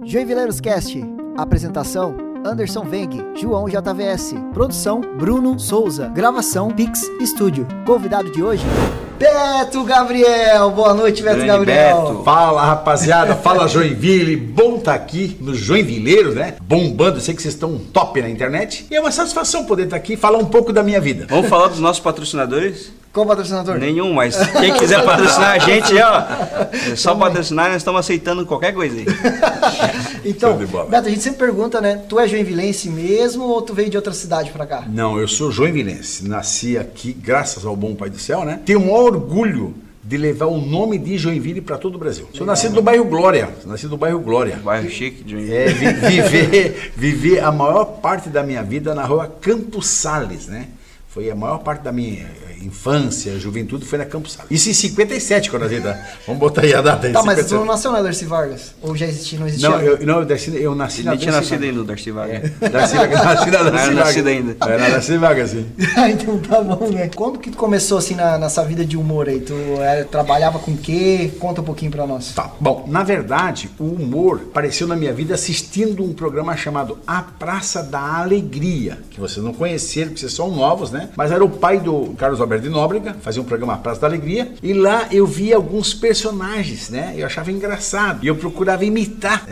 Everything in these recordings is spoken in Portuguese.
Joinvileiros Cast. Apresentação: Anderson Veng, João JVS. Produção: Bruno Souza. Gravação: Pix Studio. Convidado de hoje: Beto Gabriel. Boa noite, Beto Gabriel. Beto. Fala, rapaziada. Fala, Joinville. Bom estar aqui nos Joinvileiros, né? Bombando. Eu sei que vocês estão top na internet. E é uma satisfação poder estar aqui e falar um pouco da minha vida. Vamos falar dos nossos patrocinadores? Qual patrocinador? Nenhum, mas quem quiser patrocinar a gente, ó, é só patrocinar, nós estamos aceitando qualquer coisa aí. Então, Beto, a gente sempre pergunta, né? Tu é joinvilense mesmo ou tu veio de outra cidade pra cá? Não, eu sou joinvilense. Nasci aqui, graças ao bom Pai do Céu, né? Tenho o maior orgulho de levar o nome de Joinville para todo o Brasil. Sou nascido do bairro Glória. Bairro chique de Joinville. Viver a maior parte da minha vida na rua Campos Sales, né? Foi a maior parte da minha infância, juventude, foi na Campos Sales. Isso em 57, quando a gente... Vamos botar aí a data aí. Tá, mas tu não nasceu na Darcy Vargas? Ou já existia, não existia? Não, eu nasci na Darcy Vargas. Ele tinha nascido ainda no Darcy Vargas. Nasci na Darcy Vargas. Nascido ainda. É, na Darcy Vargas, sim. Então tá bom, né? Quando que tu começou, assim, nessa vida de humor aí? Tu trabalhava com o quê? Conta um pouquinho pra nós. Tá, bom, na verdade, o humor apareceu na minha vida assistindo um programa chamado A Praça da Alegria, que vocês não conheceram, porque vocês são novos, né? Mas era o pai do Carlos Alberto de Nóbrega, fazia um programa A Praça da Alegria, e lá eu via alguns personagens, né? Eu achava engraçado, e eu procurava imitar.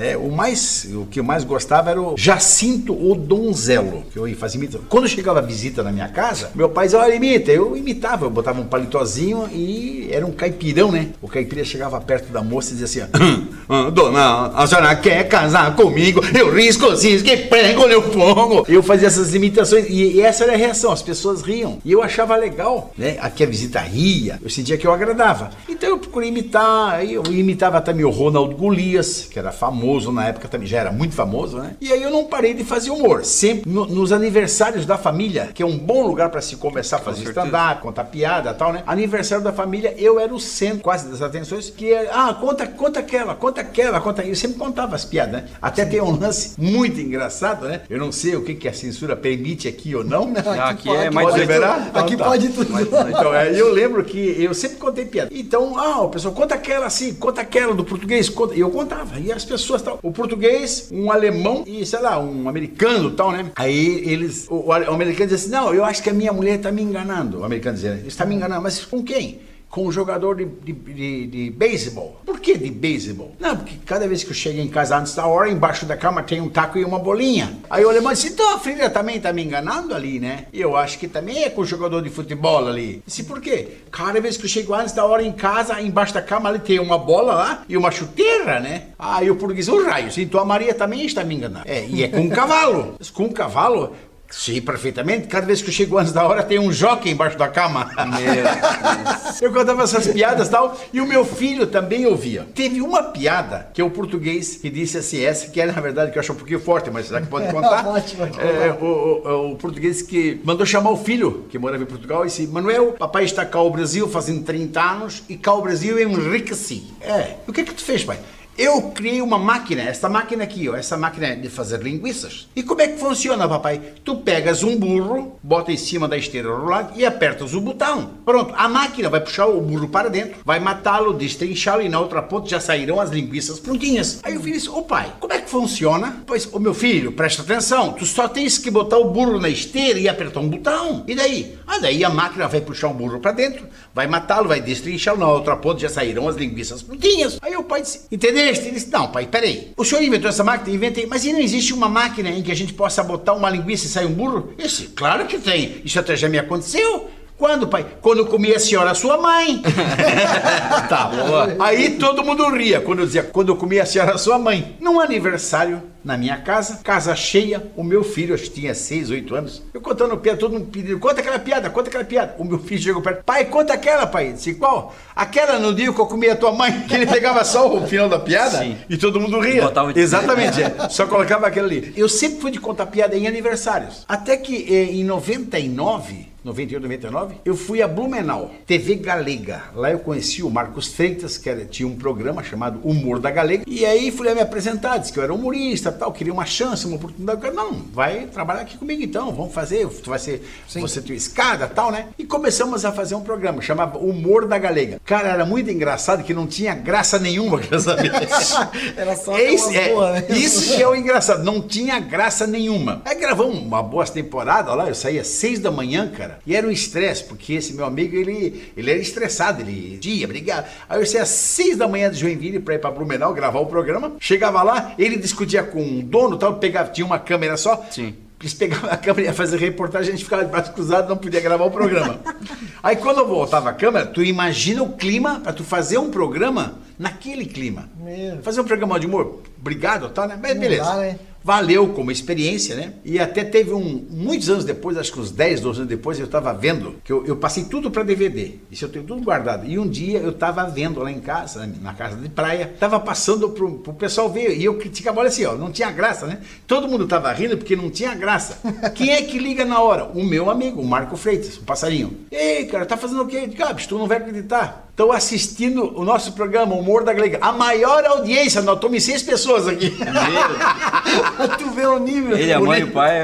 O que eu mais gostava era o Jacinto o Donzelo, que eu fazia imitação. Quando chegava a visita na minha casa, meu pai dizia, olha, imita. Eu imitava, eu botava um palitozinho e era um caipirão, né? O caipira chegava perto da moça e dizia assim, dona, a senhora quer casar comigo? Eu risco cisco e prego no fogo. Eu fazia essas imitações e essa era a reação, as pessoas riam. E eu achava legal, né? Aqui a visita ria, eu sentia que eu agradava. Então eu procurei imitar, aí eu imitava também o Ronaldo Golias, que era famoso na época também, já era muito famoso, né? E aí eu não parei de fazer humor, sempre nos aniversários da família, que é um bom lugar para se começar a fazer stand-up, contar piada e tal, né? Aniversário da família, eu era o centro quase das atenções, que era, conta aquela, eu sempre contava as piadas, né? Até tem um lance muito engraçado, né? Eu não sei o que a censura permite aqui ou não, né? Aqui é mais pode liberar? Então, aqui pode tudo. Então, eu lembro que eu sempre contei piada. Então, o pessoal conta aquela assim, conta aquela do português, conta. E eu contava. E as pessoas tal. O português, um alemão e, sei lá, um americano tal, né? Aí o americano dizia assim, não, eu acho que a minha mulher tá me enganando. O americano dizia, está me enganando, mas com quem? Com um jogador de beisebol. Por que de beisebol? Não, porque cada vez que eu chego em casa antes da hora, embaixo da cama tem um taco e uma bolinha. Aí o alemão disse, então a filha também tá me enganando ali, né? E eu acho que também é com o jogador de futebol ali. Disse, por quê? Cada vez que eu chego antes da hora em casa, embaixo da cama ali tem uma bola lá e uma chuteira, né? Aí o português, o raio, então a Maria também está me enganando. E é com um cavalo. Com um cavalo... Sim, perfeitamente. Cada vez que eu chego antes da hora tem um jockey embaixo da cama. Eu contava essas piadas e tal, e o meu filho também ouvia. Teve uma piada que é o português que disse assim, essa que é na verdade que eu acho um pouquinho forte, mas será que pode contar? O português que mandou chamar o filho, que morava em Portugal, e disse, Manuel, papai está cá ao Brasil fazendo 30 anos e cá ao Brasil eu enriqueci. O que tu fez, pai? Eu criei uma máquina, essa máquina aqui, ó, essa máquina é de fazer linguiças. E como é que funciona, papai? Tu pegas um burro, bota em cima da esteira rolante e apertas o botão. Pronto, a máquina vai puxar o burro para dentro, vai matá-lo, destrinchá-lo e na outra ponta já sairão as linguiças prontinhas. Aí eu falei assim, pai, como é que funciona? Pois, meu filho, presta atenção, tu só tens que botar o burro na esteira e apertar um botão. E daí? Daí a máquina vai puxar o burro para dentro, vai matá-lo, vai destrinchá-lo, na outra ponta já sairão as linguiças prontinhas. Aí o pai disse, entendeu? Ele disse, não, pai, peraí. O senhor inventou essa máquina? Inventei. Mas e não existe uma máquina em que a gente possa botar uma linguiça e sair um burro? Isso, claro que tem. Isso até já me aconteceu. Quando, pai? Quando eu comi a senhora, sua mãe. Tá, boa. Aí todo mundo ria quando eu dizia, quando eu comi a senhora, sua mãe. Num aniversário, na minha casa cheia, o meu filho, acho que tinha 6, 8 anos, eu contando piada, todo mundo pedindo, conta aquela piada. O meu filho chegou perto, pai, conta aquela, pai. Eu disse, qual? Aquela no dia que eu comi a tua mãe, que ele pegava só o final da piada. Sim. E todo mundo ria. Exatamente, só colocava aquela ali. Eu sempre fui de contar piada em aniversários. Até que em 99... 98, 99, eu fui a Blumenau, TV Galega. Lá eu conheci o Marcos Freitas, que tinha um programa chamado Humor da Galega. E aí fui lá me apresentar, disse que eu era humorista, tal, queria uma chance, uma oportunidade. Eu falei, não, vai trabalhar aqui comigo então, vamos fazer, tu vai ser, você tem escada, tal, né? E começamos a fazer um programa, chamava Humor da Galega. Cara, era muito engraçado, que não tinha graça nenhuma, Era só boa, né? Isso que é o engraçado, não tinha graça nenhuma. Aí gravamos uma boa temporada lá, eu saía às 6 da manhã, cara, e era um estresse, porque esse meu amigo, ele era estressado, ele dia, brigado. Aí eu saía às 6 da manhã de Joinville pra ir pra Blumenau gravar o programa, chegava lá, ele discutia com o dono, tal, tinha uma câmera só. Sim. Eles pegavam a câmera e ia fazer reportagem, a gente ficava de braço cruzado, não podia gravar o programa. Aí quando eu voltava a câmera, tu imagina o clima pra tu fazer um programa naquele clima. Fazer um programa de humor, obrigado, tá, né? Mas beleza. Dá, né? Valeu como experiência, né? E até teve muitos anos depois, acho que uns 10, 12 anos depois, eu tava vendo, que eu passei tudo para DVD. Isso eu tenho tudo guardado. E um dia eu tava vendo lá em casa, na casa de praia, tava passando pro pessoal ver. E eu criticava, olha assim, ó, não tinha graça, né? Todo mundo tava rindo porque não tinha graça. Quem é que liga na hora? O meu amigo, o Marco Freitas, o passarinho. Ei, cara, tá fazendo o quê? Cabes, tu não vai acreditar. Estão assistindo o nosso programa, Humor da Galega. A maior audiência, nós estamos em 6 pessoas aqui. Tu vê o nível. Ele, a mãe e o pai.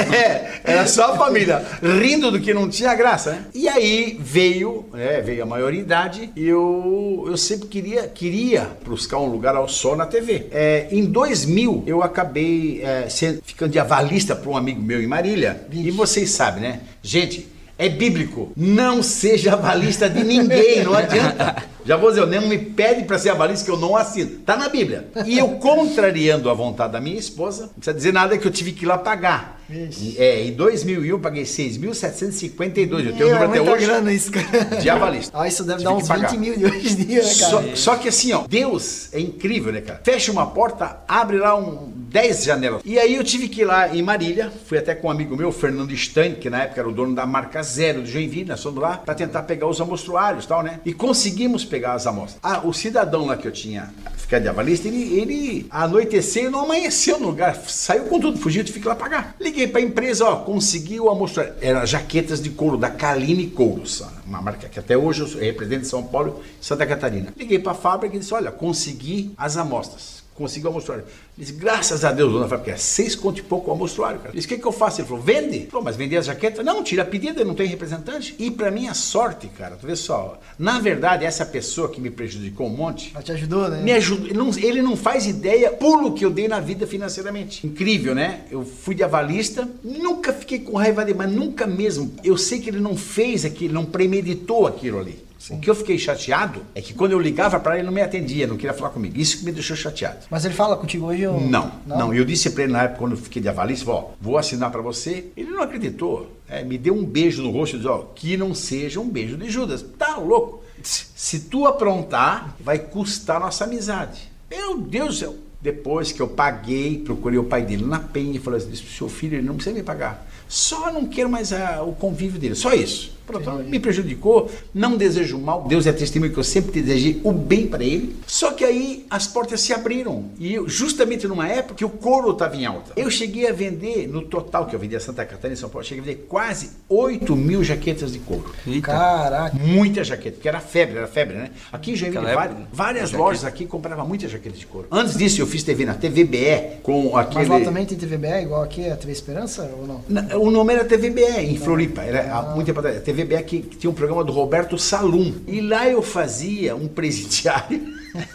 Era só a família, rindo do que não tinha graça, né? E aí veio a maioridade e eu sempre queria buscar um lugar ao sol na TV. Em 2000, eu acabei ficando de avalista para um amigo meu em Marília. E vocês sabem, né? Gente, é bíblico. Não seja avalista de ninguém, não adianta. Já vou dizer, não me pede para ser avalista que eu não assino. Tá na Bíblia. E eu, contrariando a vontade da minha esposa, não precisa dizer nada que eu tive que ir lá pagar. Em 2001 eu paguei 6.752. Eu tenho número até hoje. Grana isso, cara. De avalista. Isso deve dar uns 20 mil de hoje em dia, né, cara? Só que assim, ó, Deus é incrível, né, cara? Fecha uma porta, abre lá 10 janelas. E aí eu tive que ir lá em Marília, fui até com um amigo meu, Fernando Stein, que na época era o dono da marca Zero de Joinville, nós fomos lá para tentar pegar os amostruários e tal, né? E conseguimos pegar as amostras. O cidadão lá que eu tinha ficado de avalista, ele anoiteceu e não amanheceu no lugar, saiu com tudo, fugiu, tive que ir lá pagar. Liguei para a empresa, consegui o amostruário. Eram jaquetas de couro da Kaline Couros, uma marca que até hoje eu represento em São Paulo e Santa Catarina. Liguei para a fábrica e disse, olha, consegui as amostras. Conseguiu o amostruário. Ele disse, graças a Deus, dona, porque é 6 conto e pouco o amostruário, cara. Ele disse, o que eu faço? Ele falou, vende. Ele falou, mas vender as jaquetas? Não, tira a pedida, não tem representante. E pra minha sorte, cara, tu vê só, na verdade, essa pessoa que me prejudicou um monte... Ela te ajudou, né? Me ajudou. Ele não faz ideia pulo que eu dei na vida financeiramente. Incrível, né? Eu fui de avalista, nunca fiquei com raiva dele, mas nunca mesmo. Eu sei que ele não fez aquilo, não premeditou aquilo ali. Sim. O que eu fiquei chateado é que quando eu ligava para ele, ele não me atendia, não queria falar comigo. Isso que me deixou chateado. Mas ele fala contigo hoje? Ou... Não. Eu disse para ele na época, quando eu fiquei de avalista, vou assinar para você. Ele não acreditou. Me deu um beijo no rosto e disse, que não seja um beijo de Judas. Tá louco? Se tu aprontar, vai custar nossa amizade. Meu Deus do céu. Depois que eu paguei, procurei o pai dele na Penha e falei assim, seu filho, ele não precisa me pagar. Só não quero mais o convívio dele, só isso. Pronto, me prejudicou, não desejo mal. Deus é testemunho que eu sempre desejei o bem para ele. Só que aí as portas se abriram. E eu, justamente numa época que o couro estava em alta. Eu cheguei a vender, no total que eu vendia Santa Catarina e São Paulo, cheguei a vender quase 8 mil jaquetas de couro. Eita. Caraca. Muita jaqueta, porque era febre, né? Aqui em Joinville, várias lojas aqui compravam muitas jaquetas de couro. Antes disso, eu fiz TV na TVBE com aquele... Mas lá também tem TVBE, igual aqui a TV Esperança, ou não? O nome era TVBE, em Floripa. Era muito tempo atrás. TVBE que tinha um programa do Roberto Salum. E lá eu fazia um presidiário.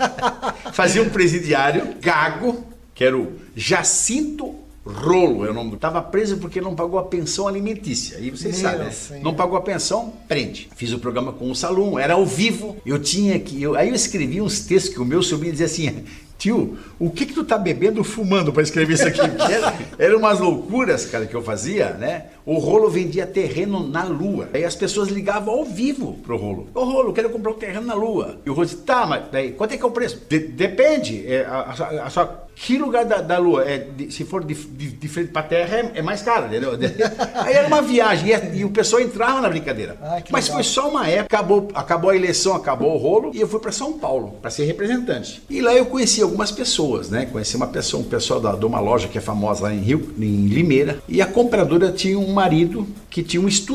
gago, que era o Jacinto Rolo, é o nome do... Tava preso porque não pagou a pensão alimentícia. Aí vocês sabem, né? Não pagou a pensão, prende. Fiz o programa com o Salum, era ao vivo. Aí eu escrevi uns textos que o meu sobrinho dizia assim... Tio, o que tu tá bebendo fumando para escrever isso aqui? Eram umas loucuras, cara, que eu fazia, né? O Rolo vendia terreno na Lua. Aí as pessoas ligavam ao vivo pro Rolo. Ô Rolo, eu quero comprar um terreno na Lua. E o Rolo disse, tá, mas daí, quanto é que é o preço? Depende. Que lugar da Lua? Se for de frente pra Terra, é mais caro, entendeu? Aí era uma viagem e o pessoal entrava na brincadeira. Mas legal. Foi só uma época, acabou a eleição, acabou o Rolo, e eu fui para São Paulo, para ser representante. E lá eu conheci algumas pessoas, né? Conheci um pessoal de uma loja que é famosa lá em Limeira, e a compradora tinha um marido que tinha um estúdio.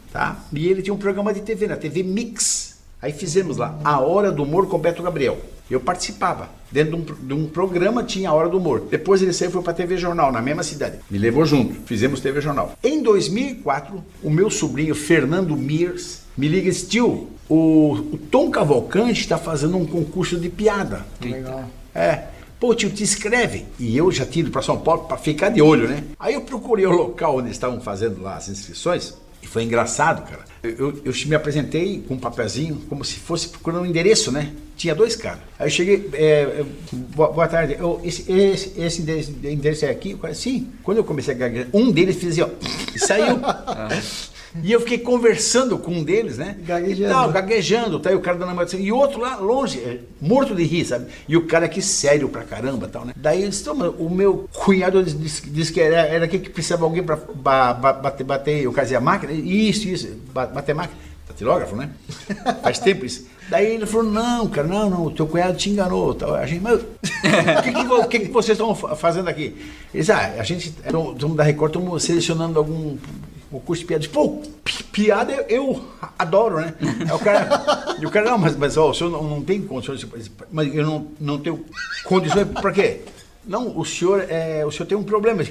tá? E ele tinha um programa de TV, na TV Mix. Aí fizemos lá, A Hora do Humor com Beto Gabriel. Eu participava. Dentro de um programa tinha A Hora do Humor. Depois ele saiu e foi pra TV Jornal, na mesma cidade. Me levou junto. Fizemos TV Jornal. Em 2004, o meu sobrinho, Fernando Mirs, me liga e diz, tio, o Tom Cavalcante está fazendo um concurso de piada. Legal. Pô, tio, te inscreve. E eu já tinha ido para São Paulo para ficar de olho, né? Aí eu procurei o local onde estavam fazendo lá as inscrições. E foi engraçado, cara. Eu me apresentei com um papelzinho, como se fosse procurando um endereço, né? Tinha 2 caras. Aí eu cheguei, boa tarde, esse endereço é aqui? O cara, sim. Quando eu comecei a gaguejar, um deles fez assim, ó, e saiu. E eu fiquei conversando com um deles, né? Gaguejando, tá? E o cara dando uma... E o outro lá, longe, morto de rir, sabe? E o cara aqui sério pra caramba, tal, né? Daí eu disse, o meu cunhado disse que era aqui que precisava alguém pra bater, eu casei a máquina, isso, bater máquina. Datilógrafo, né? Faz tempo isso. Daí ele falou, não, cara, não, o teu cunhado te enganou. Tal. A gente, mas o que vocês estão fazendo aqui? Eles, a gente, estamos da Record, estamos selecionando algum... O curso de piada. Pô, piada eu adoro, né? Aí o cara, não, mas ó, o senhor não tem condições, mas eu não tenho condições, pra quê? Não, o senhor tem um problema.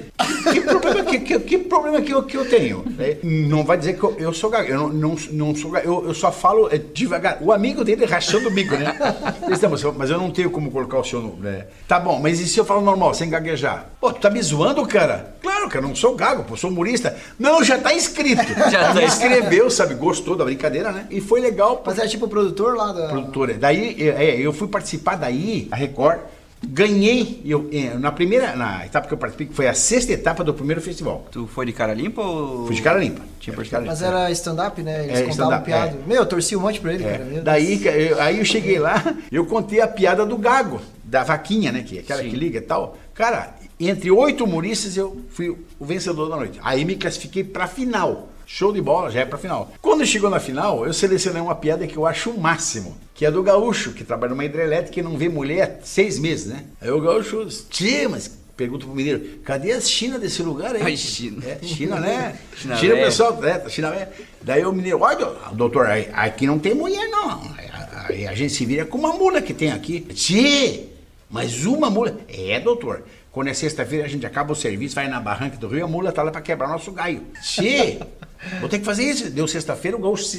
Que problema que eu tenho? Não vai dizer que eu sou gago. Eu não sou gago. Eu só falo devagar. O amigo dele rachando o bico, né? Mas eu não tenho como colocar o senhor no... Tá bom, mas e se eu falo normal, sem gaguejar? Pô, tu tá me zoando, cara? Claro, cara, eu não sou gago, pô, sou humorista. Não, já tá inscrito. Já escreveu, sabe? Gostou da brincadeira, né? E foi legal. Mas é tipo o produtor lá da... Produtor. Daí, eu fui participar daí, a Record... Ganhei, na etapa que eu participei, que foi a 6ª etapa do primeiro festival. Tu foi de cara limpa ou... Fui de cara limpa. Mas era stand-up, né? Eles contavam piada. Eu torci um monte pra ele, cara. Daí, aí eu cheguei lá, eu contei a piada do gago, da vaquinha, né? Que é aquela que liga e tal. Cara, entre 8 humoristas, eu fui o vencedor da noite. Aí me classifiquei pra final. Show de bola, já é pra final. Quando chegou na final, eu selecionei uma piada que eu acho o máximo, que é do gaúcho, que trabalha numa hidrelétrica e não vê mulher há 6 meses, né? Aí o gaúcho, tia, mas pergunta pro mineiro, cadê as China desse lugar aí? Ai, China. China, né? China, pessoal, China, né? Daí o mineiro, olha, doutor, aqui não tem mulher, não. A gente se vira com uma mula que tem aqui. Tia, mas uma mula? Doutor. Quando é sexta-feira, a gente acaba o serviço, vai na barranca do Rio, a mula tá lá pra quebrar nosso gaio. Tia, vou ter que fazer isso. Deu sexta-feira, o gaúcho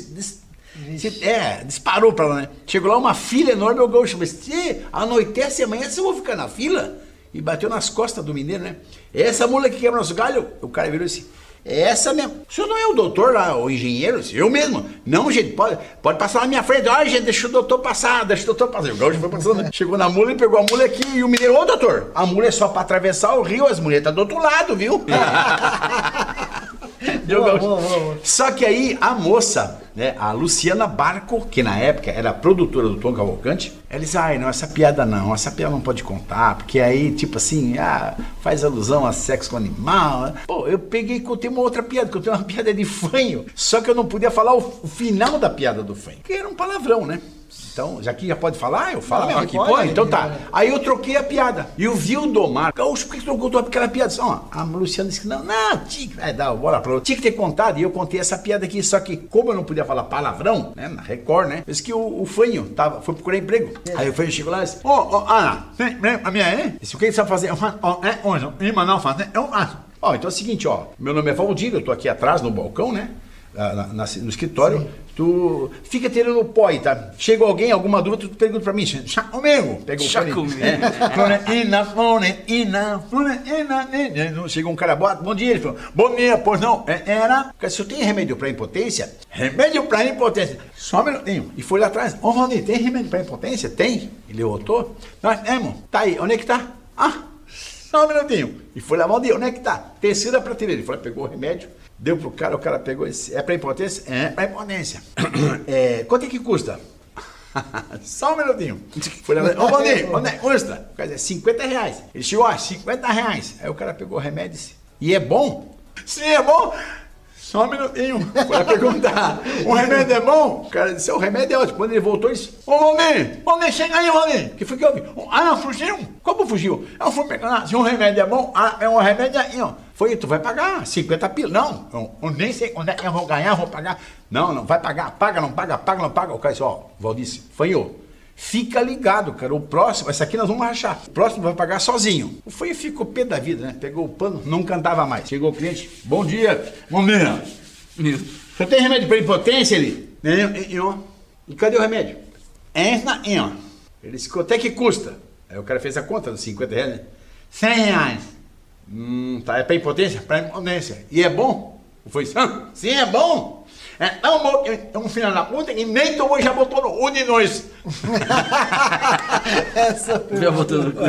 disparou pra lá, né? Chegou lá uma fila enorme, o gaúcho, mas tia, anoitece amanhã, você vai ficar na fila? E bateu nas costas do mineiro, né? Essa mula que quebra nosso galho, o cara virou assim, essa mesmo. O senhor não é o doutor lá, o engenheiro? Eu mesmo. Não, gente, pode passar na minha frente. Olha, gente, deixa o doutor passar. O gaúcho foi passando. Chegou na mula, ele pegou a mula aqui e o mineiro, ô doutor, a mula é só pra atravessar o rio, as mulheres tá do outro lado, viu? Boa. Só que aí a moça, né, a Luciana Barco, que na época era produtora do Tom Cavalcante, ela disse, não, essa piada não pode contar, porque aí, tipo assim, faz alusão a sexo com animal, né? Pô, eu peguei e contei uma outra piada, contei uma piada de fanho, só que eu não podia falar o final da piada do fanho, que era um palavrão, né? Então, já que já pode falar, eu falo mesmo aqui. Pode, então tá. Aí eu troquei a piada. E o Vildomar, gaúcho, por que tu trocou aquela piada? A Luciana disse que não, bora pra lá. Tinha que ter contado, e eu contei essa piada aqui, só que como eu não podia falar palavrão, né, na Record, né, eu disse que o fanho foi procurar emprego. Aí o fanho chegou lá e disse, Ana, a minha disse, o que você sabe fazer? Então é o seguinte, meu nome é Valdir, eu tô aqui atrás no balcão, né, no escritório. Sim. Tu fica tirando o pó aí, tá? Chega alguém, alguma dúvida, tu pergunta pra mim. Comigo. Pega o fone. Chega um cara, bom dia, ele falou, bom dia, pois não, se eu tenho remédio pra impotência, só um minutinho. E foi lá atrás, Valdir, tem remédio pra impotência? Tem. Ele botou, nós temos. Tá aí, onde é que tá? Só um minutinho. E foi lá, Valdir, onde é que tá? Terceira prateleira. Ele foi lá, pegou o remédio, deu pro cara, o cara pegou e disse, é pra impotência? É pra impotência. Quanto é que custa? Só um minutinho. Foi lá, Valdir, onde é que custa? O cara disse, R$50. Ele chegou, R$50. Aí o cara pegou o remédio e disse, e é bom? Sim, é bom. Só um minutinho. Foi perguntar, o remédio é bom? O cara disse, o remédio é ótimo. Quando ele voltou, ele disse, ô Valdir, chega aí, Valdir. O que foi que houve? Ah, fugiu? Como fugiu? Eu fui pegar, se um remédio é bom, é um remédio aí, ó. Foi, tu vai pagar 50 pila. Não, eu nem sei quando é que eu vou ganhar, vou pagar. Não, vai pagar, paga, não paga. O cara disse, ó, Valdir, fanhou. Fica ligado, cara. O próximo, essa aqui nós vamos rachar. O próximo vai pagar sozinho. O Fanho ficou pé da vida, né? Pegou o pano, não cantava mais. Chegou o cliente, bom dia. Bom dia. Você tem remédio para impotência, ele? E cadê o remédio? Ó. Ele disse, quanto é que custa? Aí o cara fez a conta dos 50 reais, né? 100 reais. Tá, é para impotência? Para impotência. E é bom? Foi sim, é bom. É tão bom que um filho da puta que nem tomou e já botou no cu de nós. Já botou no cu.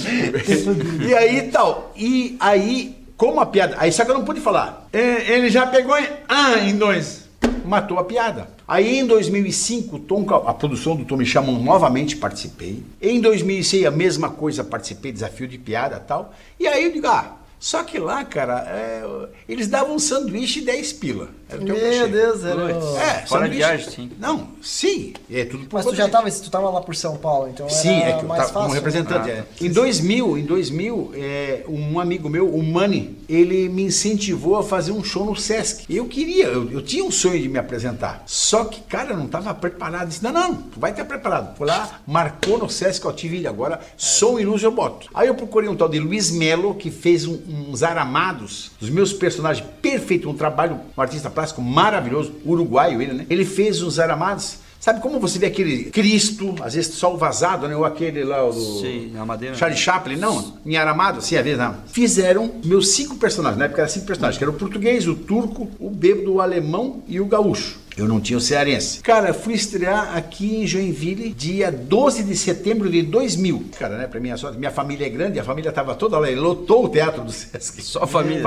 E aí tal. E aí, como a piada. Aí só que eu não pude falar. Ele já pegou em nós. Matou a piada. Aí em 2005, a produção do Tom me chamou novamente, participei. Em 2006, a mesma coisa, participei, desafio de piada e tal. E aí eu digo, só que lá, cara, eles davam um sanduíche 10 pila. Era o teu cachê. Meu Deus, fora de viagem, sim. Não, sim. É tudo por Mas tu tava lá por São Paulo, então sim, era que eu mais tava fácil. como representante. Em 2000, um amigo meu, o Mani, ele me incentivou a fazer um show no Sesc. Eu queria, eu tinha um sonho de me apresentar. Só que, cara, eu não estava preparado. Disse, não, tu vai estar preparado. Foi lá, marcou no Sesc, eu tive ele agora, som e luz eu boto. Aí eu procurei um tal de Luiz Melo, que fez uns aramados dos meus personagens, perfeito, um trabalho, um artista plástico maravilhoso, uruguaio ele, né? Ele fez uns aramados, sabe como você vê aquele Cristo, às vezes só o vazado, né? Ou aquele lá, o do sim, a madeira. Charlie Chaplin, não, em aramado, assim, às vezes não. Fizeram meus 5 personagens, na época eram 5 personagens, que era o português, o turco, o bêbado, o alemão e o gaúcho. Eu não tinha o cearense. Cara, fui estrear aqui em Joinville, dia 12 de setembro de 2000. Cara, né, pra minha sorte, minha família é grande, a família tava toda lá, ele lotou o teatro do Sesc. Só a família.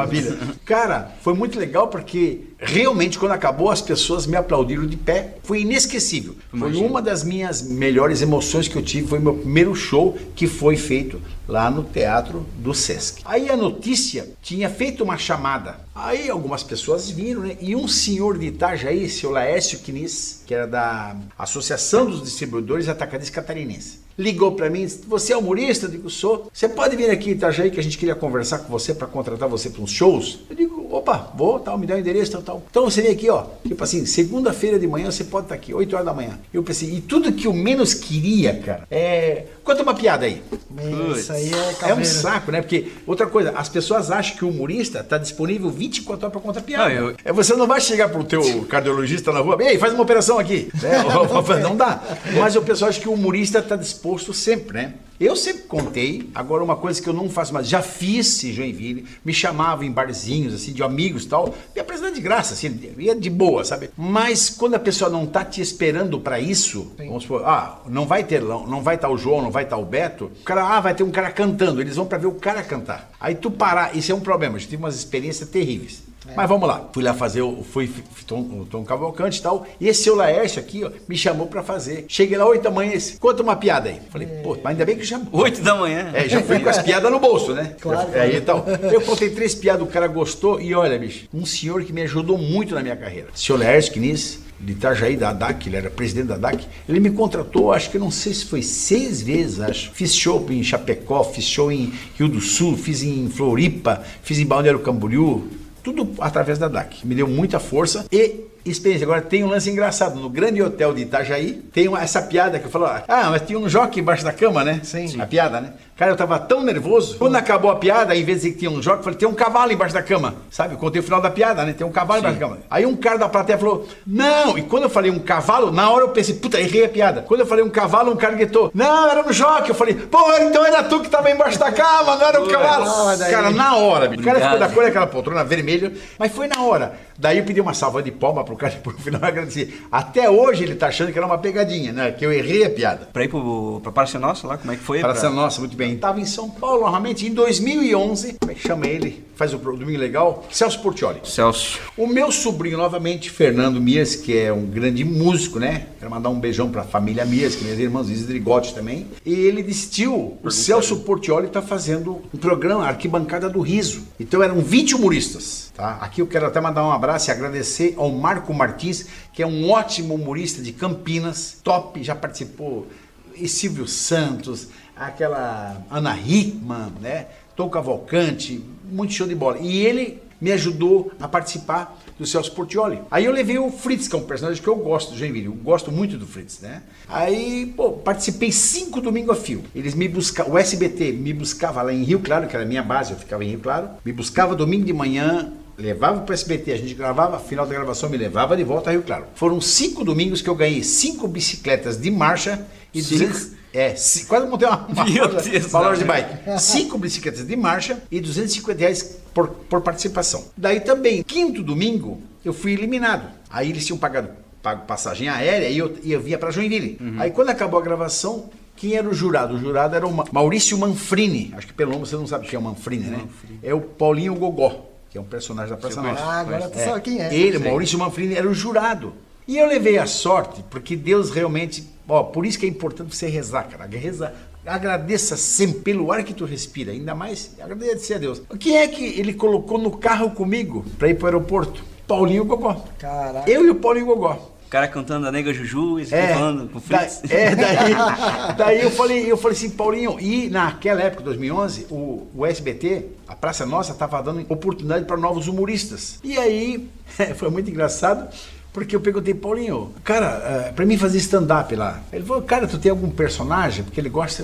Cara, foi muito legal porque realmente quando acabou as pessoas me aplaudiram de pé. Foi inesquecível. Imagina. Foi uma das minhas melhores emoções que eu tive, foi meu primeiro show que foi feito lá no teatro do Sesc. Aí a notícia tinha feito uma chamada. Aí algumas pessoas viram, né? E um senhor de Itajaí, seu Laércio Kniss, que era da Associação dos Distribuidores Atacadistas Catarinense, ligou para mim e disse, você é humorista? Eu digo, sou. Você pode vir aqui em Itajaí que a gente queria conversar com você para contratar você para uns shows? Eu digo, opa, vou, tal, me dá o endereço, tal. Então você vem aqui, ó, tipo assim, segunda-feira de manhã você pode estar aqui, 8 horas da manhã. Eu pensei, e tudo que eu menos queria, cara, conta uma piada aí. Isso aí é caveira. É um saco, né? Porque, outra coisa, as pessoas acham que o humorista tá disponível 24 horas para contar piada. Você não vai chegar pro teu cardiologista na rua, ei, faz uma operação aqui. Não dá. Mas o pessoal acha que o humorista tá disposto sempre, né? Eu sempre contei, agora uma coisa que eu não faço mais, já fiz em Joinville, me chamavam em barzinhos, assim, de amigos e tal, me apresentando de graça, assim, ia de boa, sabe? Mas quando a pessoa não tá te esperando pra isso, sim. Vamos supor, não vai estar o João, não vai estar o Beto, o cara, vai ter um cara cantando, eles vão pra ver o cara cantar. Aí tu parar, isso é um problema, a gente tive umas experiências terríveis. Mas vamos lá, fui lá fazer, fui o Tom Cavalcante e tal, e esse seu Laércio aqui, ó, me chamou pra fazer. Cheguei lá 8 da manhã, conta uma piada aí. Falei, pô, mas ainda bem que já... 8 da manhã? Já fui com as piadas no bolso, né? Claro. Aí então, eu contei 3 piadas, o cara gostou, e olha, bicho, um senhor que me ajudou muito na minha carreira. O senhor Laércio Kniss, de Itajaí, da ADAC, ele era presidente da ADAC, ele me contratou, acho que não sei se foi 6 vezes, acho. Fiz show em Chapecó, fiz show em Rio do Sul, fiz em Floripa, fiz em Balneário Camboriú, tudo através da DAC. Me deu muita força e experiência. Agora tem um lance engraçado. No grande hotel de Itajaí, tem essa piada que eu falo, mas tinha um jockey embaixo da cama, né? Sim. A piada, né? Cara, eu tava tão nervoso. Quando acabou a piada, em vez de dizer que tinha um jockey, eu falei, tem um cavalo embaixo da cama. Sabe? Eu contei o final da piada, né? Tem um cavalo embaixo da cama. Aí um cara da plateia falou, não. E quando eu falei um cavalo, na hora eu pensei, puta, errei a piada. Quando eu falei um cavalo, um cara gritou, não, era um jockey. Eu falei, pô, então era tu que tava embaixo da cama, não era um cavalo. Cara, na hora, bicho. O cara ficou da cor daquela poltrona vermelha, mas foi na hora. Daí eu pedi uma salva de palma pro cara pro final agradecer. Até hoje ele tá achando que era uma pegadinha, né? Que eu errei a piada. Pra ir pra Praça Nossa lá, como é que foi? Praça Nossa, muito bem. Tava em São Paulo, normalmente, em 2011, como é que chama ele? Faz o Domingo Legal, Celso Portioli. Celso. O meu sobrinho, novamente, Fernando Mias, que é um grande músico, né? Quero mandar um beijão pra família Mias, que minhas irmãs, Isdrigotti também. E ele desistiu. O Celso Portioli tá fazendo um programa, Arquibancada do Riso. Então eram 20 humoristas. tá? Aqui eu quero até mandar um abraço e agradecer ao Marco Martins, que é um ótimo humorista de Campinas, top, já participou, e Silvio Santos, aquela Ana Hickman, né? Tom Cavalcante, muito show de bola. E ele me ajudou a participar do Celso Portiolli. Aí eu levei o Fritz, que é um personagem que eu gosto do Joinville, eu gosto muito do Fritz, né? Aí, pô, participei 5 domingos a fio. Eles me buscavam, o SBT me buscava lá em Rio Claro, que era a minha base, eu ficava em Rio Claro, me buscava domingo de manhã, levava pro SBT, a gente gravava, final da gravação me levava de volta a Rio Claro. Foram 5 domingos que eu ganhei 5 bicicletas de marcha e 200... quase montei uma loja de bike. 5 bicicletas de marcha e R$250 por participação. Daí também, 5º domingo, eu fui eliminado. Aí eles tinham pago passagem aérea e eu vinha para Joinville. Aí quando acabou a gravação, quem era o jurado? O jurado era o Maurício Manfrini. Acho que pelo nome você não sabe quem é o Manfrini, né? É o Paulinho Gogó, que é um personagem da Praça Nossa. Ah, agora tu sabe quem é. Ele, Maurício Manfrini, era o jurado. E eu levei a sorte, porque Deus realmente... por isso que é importante você rezar, cara. Rezar. Agradeça sempre pelo ar que tu respira. Ainda mais, agradecer a Deus. O que é que ele colocou no carro comigo para ir para o aeroporto? Paulinho Gogó. Caraca. Eu e o Paulinho Gogó. O cara cantando a Nega Juju e você falando com o Fritz. Daí eu falei assim, Paulinho, e naquela época, 2011, o SBT, a Praça Nossa, estava dando oportunidade para novos humoristas. E aí, foi muito engraçado, porque eu perguntei, Paulinho, cara, pra mim fazer stand-up lá. Ele falou, cara, tu tem algum personagem? Porque ele gosta,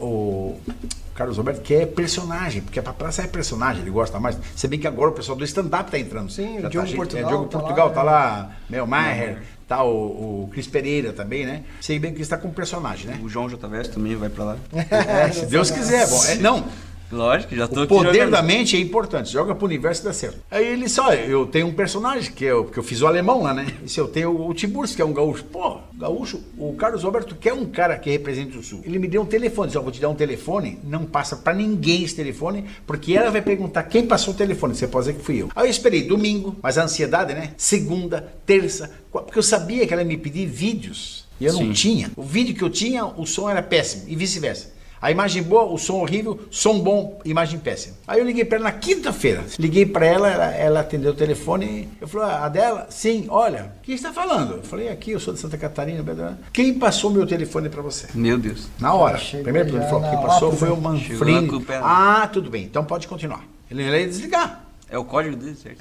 o Carlos Roberto quer personagem, porque pra praça é personagem, ele gosta mais. Se bem que agora o pessoal do stand-up tá entrando. Sim, já o Diogo Portugal. Diogo Portugal tá lá, Mel Maher, tá o Cris Pereira também, né? Sei bem que ele está com personagem, né? O João JVS também vai pra lá. Se Deus quiser. Bom, não. Lógico, já tô o aqui poder jogando. da mente é importante, joga pro universo e dá certo. Aí ele disse, olha, eu tenho um personagem, que eu fiz o alemão lá, né? Disse, eu tenho o Tiburcio, que é um gaúcho. Pô, gaúcho, o Carlos Roberto quer um cara que represente o Sul. Ele me deu um telefone, disse, vou te dar um telefone, não passa pra ninguém esse telefone, porque ela vai perguntar quem passou o telefone, você pode dizer que fui eu. Aí eu esperei domingo, mas a ansiedade, né? Segunda, terça, porque eu sabia que ela ia me pedir vídeos, e eu não tinha. O vídeo que eu tinha, o som era péssimo, e vice-versa. A imagem boa, o som horrível, som bom, imagem péssima. Aí eu liguei para ela na quinta-feira. Liguei para ela atendeu o telefone. Eu falei, a dela? Sim, olha, quem está falando? Eu falei, aqui, eu sou de Santa Catarina. Quem passou meu telefone para você? Meu Deus. Na hora. Primeiro que ele falou, quem passou foi o Manfrini. Ah, tudo bem, então pode continuar. Ele ia desligar. É o código dele, certo?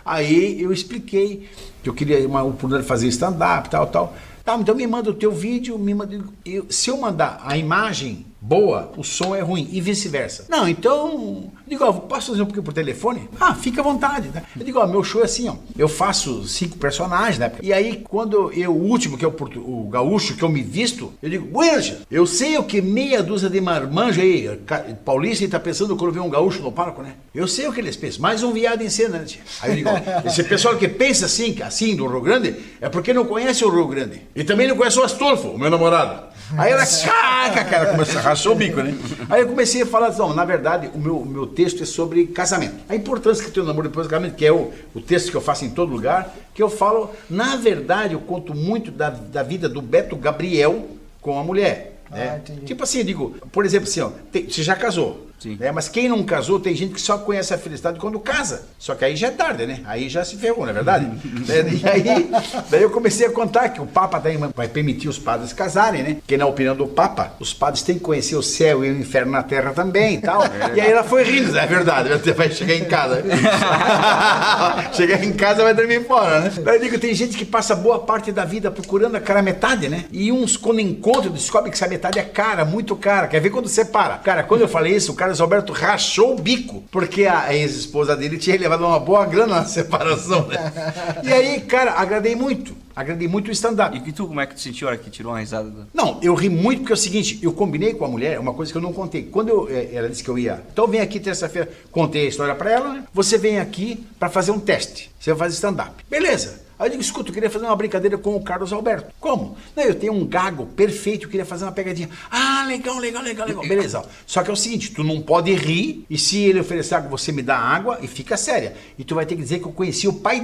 Aí eu expliquei que eu queria uma oportunidade de fazer stand-up, tal. Tá, então me manda o teu vídeo, se eu mandar a imagem boa, o som é ruim, e vice-versa. Não, então, digo, posso fazer um pouquinho por telefone? Ah, fica à vontade, né? Eu digo, meu show é assim, eu faço 5 personagens, né? E aí, quando o último, que é o gaúcho, que eu me visto, eu digo, Buenas, eu sei o que meia dúzia de marmanjo aí, paulista, e tá pensando quando vê um gaúcho no palco, né? Eu sei o que eles pensam, mais um viado em cena, né? Aí eu digo, esse pessoal que pensa assim do Rio Grande, é porque não conhece o Rio Grande. E também não conhece o Astolfo, o meu namorado. Aí ela, cara, começou a rachar o bico, né? Aí eu comecei a falar, não, na verdade, o meu texto é sobre casamento. A importância que tem o namoro depois do casamento, que é o texto que eu faço em todo lugar, que eu falo, na verdade, eu conto muito da vida do Beto Gabriel com a mulher. Né? Tipo assim, eu digo, por exemplo, assim, você já casou. Né? Mas quem não casou, tem gente que só conhece a felicidade quando casa. Só que aí já é tarde, né? Aí já se ferrou, não é verdade? E daí eu comecei a contar que o Papa vai permitir os padres casarem, né? Porque na opinião do Papa, os padres têm que conhecer o céu e o inferno na terra também e tal. E aí ela foi rindo, é verdade, vai chegar em casa. Chegar em casa vai dormir fora, né? Daí eu digo, tem gente que passa boa parte da vida procurando aquela metade, né? E uns, quando encontram, descobrem que essa metade é cara, muito cara. Quer ver quando separa? Cara, quando eu falei isso, o Carlos Alberto rachou o bico, porque a ex-esposa dele tinha levado uma boa grana na separação, né? E aí, cara, agradei muito o stand-up. E tu, como é que tu sentiu a hora que tirou uma risada? Não, eu ri muito porque é o seguinte, eu combinei com a mulher, uma coisa que eu não contei. Quando ela disse que eu ia, então vem aqui terça-feira, contei a história pra ela, né? Você vem aqui pra fazer um teste, você vai fazer stand-up. Beleza. Aí eu digo, escuta, eu queria fazer uma brincadeira com o Carlos Alberto. Como? Não, eu tenho um gago perfeito, eu queria fazer uma pegadinha. Ah, legal. Beleza. Só que é o seguinte, tu não pode rir, e se ele oferecer água, você me dá água e fica séria. E tu vai ter que dizer que eu conheci o pai dele.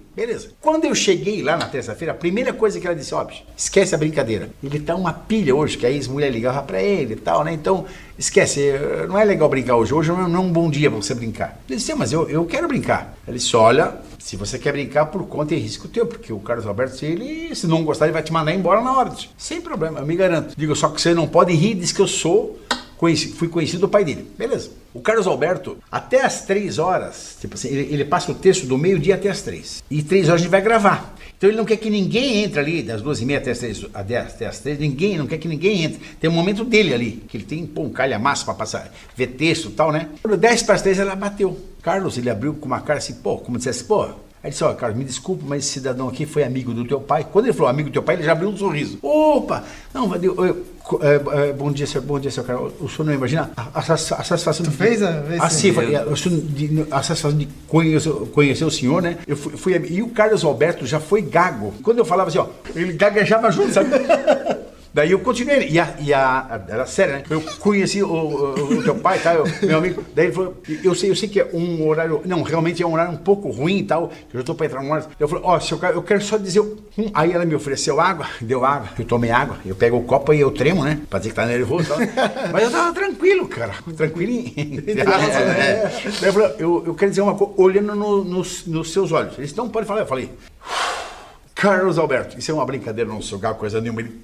Beleza. Quando eu cheguei lá na terça-feira, a primeira coisa que ela disse, ó, bicho, esquece a brincadeira. Ele tá uma pilha hoje, que a ex-mulher ligava pra ele e tal, né? Então, esquece, não é legal brincar hoje. Hoje não é um bom dia pra você brincar. Ele disse, mas eu quero brincar. Ele disse, olha, se você quer brincar, por conta e risco teu, porque o Carlos Alberto, se não gostar, ele vai te mandar embora na hora. Disse, sem problema, eu me garanto. Digo, só que você não pode rir, diz que eu fui conhecido do pai dele. Beleza. O Carlos Alberto, até as 3 horas, tipo assim, ele passa o texto do meio-dia até as 3. E 3 horas a gente vai gravar. Então ele não quer que ninguém entre ali, das 2h30 até as 3, ninguém, não quer que ninguém entre. Tem um momento dele ali, que ele tem, um calhamaço pra passar, ver texto e tal, né? Quando 10 para as 3 ela bateu. Carlos, ele abriu com uma cara assim, como dissesse, Aí disse, Carlos, me desculpa, mas esse cidadão aqui foi amigo do teu pai. Quando ele falou amigo do teu pai, ele já abriu um sorriso. Opa! Não, bom dia, senhor Carlos. O senhor não imagina a satisfação... Tu fez a vez? Sim, a satisfação de conhecer o senhor, né? E o Carlos Alberto já foi gago. Quando eu falava assim, ele gaguejava junto, sabe? Daí eu continuei, era sério, né? Eu conheci o teu pai, tá? Meu amigo, daí ele falou, eu sei que é um horário, não, realmente é um horário um pouco ruim e tal, eu já tô pra entrar no horário. Eu falei, seu cara, eu quero só dizer, aí ela me ofereceu água, deu água, eu tomei água, eu pego o copo e eu tremo, né? Pra dizer que tá nervoso e tal. Mas eu tava tranquilo, cara, tranquilinho. Daí eu falei, eu quero dizer uma coisa, olhando nos seus olhos. Eles não podem falar, eu falei, Carlos Alberto, isso é uma brincadeira, não sugar coisa nenhuma. Ele,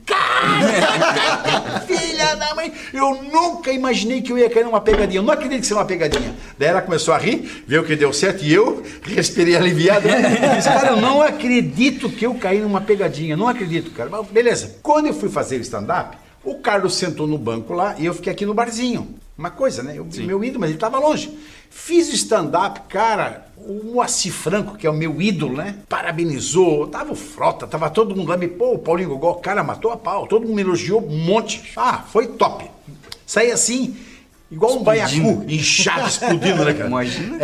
filha da mãe, eu nunca imaginei que eu ia cair numa pegadinha. Eu não acredito que isso é uma pegadinha. Daí ela começou a rir, viu que deu certo e eu respirei aliviado. Disse, cara, eu não acredito que eu caí numa pegadinha. Não acredito, cara. Mas, beleza. Quando eu fui fazer o stand-up, o Carlos sentou no banco lá e eu fiquei aqui no barzinho. Uma coisa, né? Meu ídolo, mas ele estava longe. Fiz o stand-up, cara, o Moacir Franco, que é o meu ídolo, né? Parabenizou, tava o Frota, tava todo mundo lá, o Paulinho Gogó, cara, matou a pau, todo mundo me elogiou um monte. Foi top. Saí assim, igual um baiacu, inchado, explodindo, né, cara? Imagina.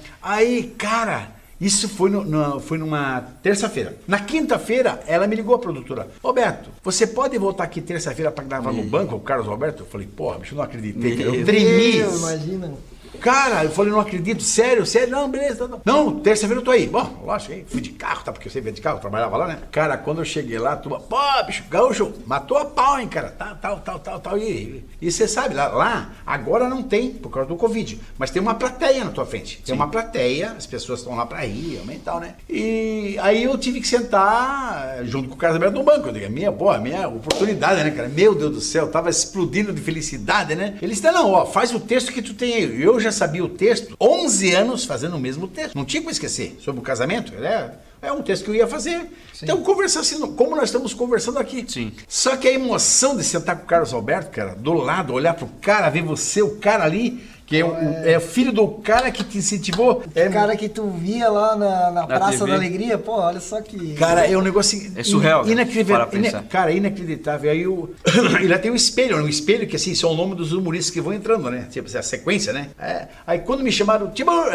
Aí, cara, isso foi numa terça-feira. Na quinta-feira, ela me ligou, a produtora. Roberto, você pode voltar aqui terça-feira pra gravar no banco, o Carlos Alberto? Eu falei, bicho, eu não acreditei. Eu tremi. Imagina. Cara, eu falei, não acredito, sério, não, beleza. Não, terça-feira eu tô aí. Bom, lógico, fui de carro, tá? Porque eu sempre ia de carro, trabalhava lá, né? Cara, quando eu cheguei lá, bicho, gaúcho, matou a pau, hein, cara? Tal. E você sabe, lá, agora não tem, por causa do Covid, mas tem uma plateia na tua frente. Tem uma plateia, as pessoas estão lá pra rir, e tal, né? E aí eu tive que sentar junto com o Carlos Alberto no banco. Eu digo, minha oportunidade, né, cara? Meu Deus do céu, tava explodindo de felicidade, né? Ele disse, não, faz o texto que tu tem aí. Eu já sabia o texto, 11 anos fazendo o mesmo texto. Não tinha como esquecer sobre o casamento. É um texto que eu ia fazer. Sim. Então, conversar assim, como nós estamos conversando aqui. Sim. Só que a emoção de sentar com o Carlos Alberto, cara, do lado, olhar pro cara, ver você, o cara ali, que é o filho do cara que te incentivou. O cara que tu via lá na Praça TV. da Alegria, olha só que... Cara, é um negócio surreal, inacreditável. Cara, inacreditável. Aí ele tem um espelho que assim, são o nome dos humoristas que vão entrando, né? Tipo, a sequência, né? Aí quando me chamaram, Timur,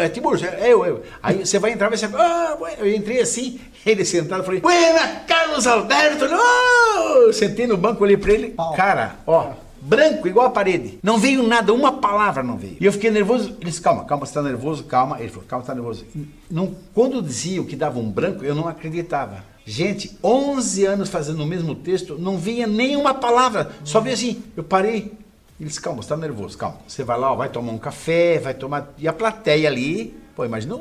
eu. Aí você vai entrar, vai ser, eu entrei assim, ele sentado, falei, Buena, Carlos Alberto, não! Sentei no banco, olhei pra ele, cara, branco, igual a parede. Não veio nada, uma palavra não veio. E eu fiquei nervoso. Ele disse, calma, você tá nervoso? Calma. Ele falou, calma, você tá nervoso. Quando diziam que dava um branco, eu não acreditava. Gente, 11 anos fazendo o mesmo texto, não vinha nenhuma palavra. Só veio assim, eu parei. Ele disse, calma, você tá nervoso, calma. Você vai lá, vai tomar um café, vai tomar... E a plateia ali, imagina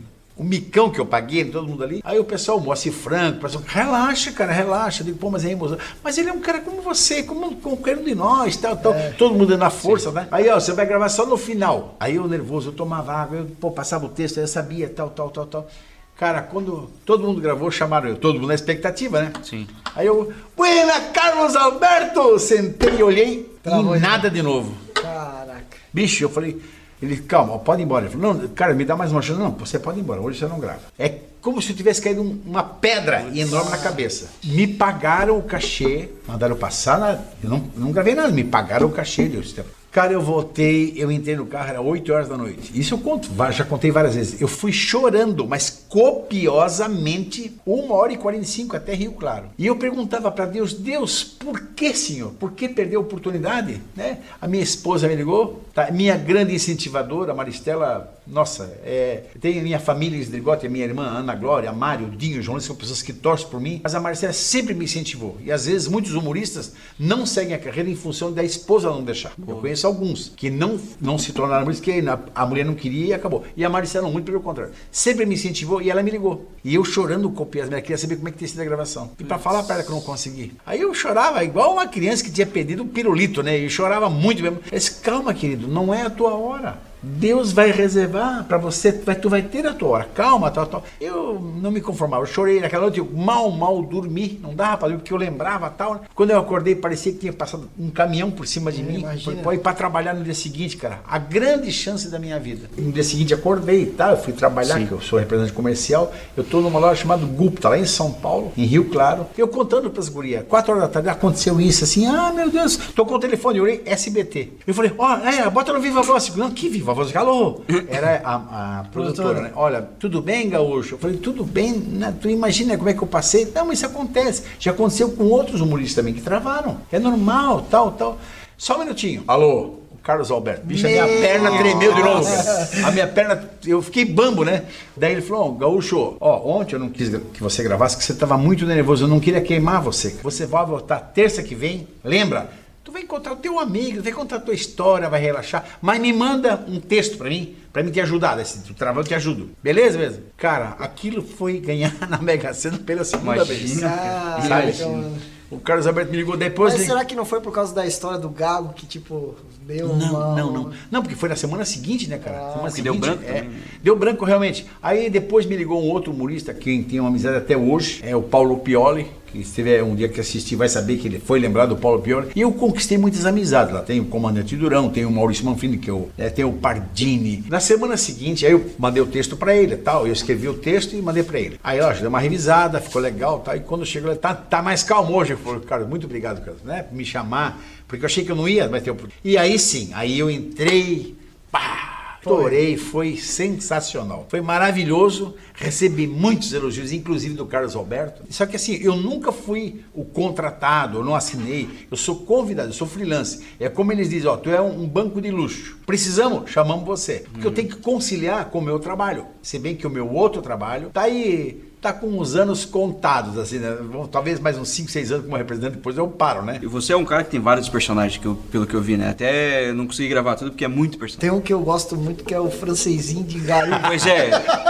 o micão que eu paguei, todo mundo ali. Aí o pessoal, o Moacir Franco, o pessoal, relaxa, cara, relaxa. Eu digo, mas é emoção. Mas ele é um cara como você, como qualquer um de nós, tal. Todo mundo na força, né? Aí, você vai gravar só no final. Aí eu nervoso, eu tomava água, eu passava o texto, eu sabia, tal. Cara, quando todo mundo gravou, chamaram eu, todo mundo na expectativa, né? Sim. Aí eu, Buena, Carlos Alberto! Sentei e olhei, e nada de novo. Caraca. Bicho, eu falei... Ele, calma, pode ir embora. Ele falou, não, cara, me dá mais uma chance. Não, você pode ir embora, hoje você não grava. É como se eu tivesse caído uma pedra enorme na cabeça. Me pagaram o cachê, mandaram passar, eu não gravei nada, me pagaram o cachê, Deus. Cara, eu voltei, eu entrei no carro, era 8 horas da noite. Isso eu conto, já contei várias vezes. Eu fui chorando, mas copiosamente, 1h45 até Rio Claro. E eu perguntava para Deus, por que, Senhor? Por que perder a oportunidade? Né? A minha esposa me ligou, minha grande incentivadora, Maristela, nossa, tem a minha família em Esdrigote, a minha irmã Ana Glória, a Mário, o Dinho, o João Luiz, são pessoas que torcem por mim, mas a Marcela sempre me incentivou. E às vezes muitos humoristas não seguem a carreira em função da esposa não deixar. Eu conheço alguns que não se tornaram humoristas, que a mulher não queria e acabou. E a Marcela, muito pelo contrário, sempre me incentivou e ela me ligou. E eu chorando copiei as minhas, queria saber como é que tinha sido a gravação. E pra falar pra ela que eu não consegui. Aí eu chorava igual uma criança que tinha perdido um pirulito, né? E chorava muito mesmo. Eu disse, calma, querido, não é a tua hora. Deus vai reservar para você, tu vai ter a tua hora, calma, tal. Eu não me conformava, eu chorei naquela noite, eu mal dormi, não dava para dormir, porque eu lembrava tal. Né? Quando eu acordei, parecia que tinha passado um caminhão por cima de mim, para ir para trabalhar no dia seguinte, cara. A grande chance da minha vida. No dia seguinte acordei, tá? Eu fui trabalhar, que eu sou representante comercial, eu tô numa loja chamada Gupta, lá em São Paulo, em Rio Claro. Eu contando para as gurias, 4 horas da tarde, aconteceu isso, assim, meu Deus, tocou o telefone, eu olhei, SBT. Eu falei, bota no Viva Voz. Não, que Viva Voz, alô. Era a produtora, né? Olha, tudo bem, Gaúcho? Eu falei, tudo bem, né? Tu imagina como é que eu passei? Não, mas isso acontece. Já aconteceu com outros humoristas também que travaram. É normal, tal. Só um minutinho. Alô, Carlos Alberto. Bicho, a minha perna tremeu de novo, cara. A minha perna, eu fiquei bambo, né? Daí ele falou, Gaúcho, ontem eu não quis que você gravasse, que você estava muito nervoso, eu não queria queimar você. Você vai voltar terça que vem, lembra? Tu vai encontrar o teu amigo, vai contar a tua história, vai relaxar, mas me manda um texto pra mim te ajudar. Se tu travar, eu te ajudo. Beleza mesmo? Cara, aquilo foi ganhar na Mega Sena pela segunda vez. Sabe? O Carlos Alberto me ligou depois. Mas será que não foi por causa da história do Galo que, tipo, deu Não, porque foi na semana seguinte, né, cara? Porque deu branco também. Deu branco, realmente. Aí depois me ligou um outro humorista, quem tem uma amizade até hoje, é o Paulo Pioli, que se tiver um dia que assistir vai saber que ele foi lembrado do Paulo Pioli. E eu conquistei muitas amizades. Lá tem o Comandante Durão, tem o Maurício Manfrini, tem o Pardini. Na semana seguinte, aí eu mandei o texto pra ele, tal. Eu escrevi o texto e mandei pra ele. Aí, deu uma revisada, ficou legal, tal. E quando chegou, ele tá mais calmo hoje. Eu falei, cara, muito obrigado, cara, né, por me chamar, porque eu achei que eu não ia, mas tem E aí sim, aí eu entrei, estourei, foi sensacional. Foi maravilhoso, recebi muitos elogios, inclusive do Carlos Alberto. Só que assim, eu nunca fui o contratado, eu não assinei, eu sou convidado, eu sou freelance. É como eles dizem, tu é um banco de luxo. Precisamos, chamamos você. Porque eu tenho que conciliar com o meu trabalho. Se bem que o meu outro trabalho tá com uns anos contados, assim, né? Talvez mais uns 5, 6 anos como representante, depois eu paro, né? E você é um cara que tem vários personagens, pelo que eu vi, né? Até eu não consegui gravar tudo porque é muito personagem. Tem um que eu gosto muito, que é o francesinho de Garu. Pois é.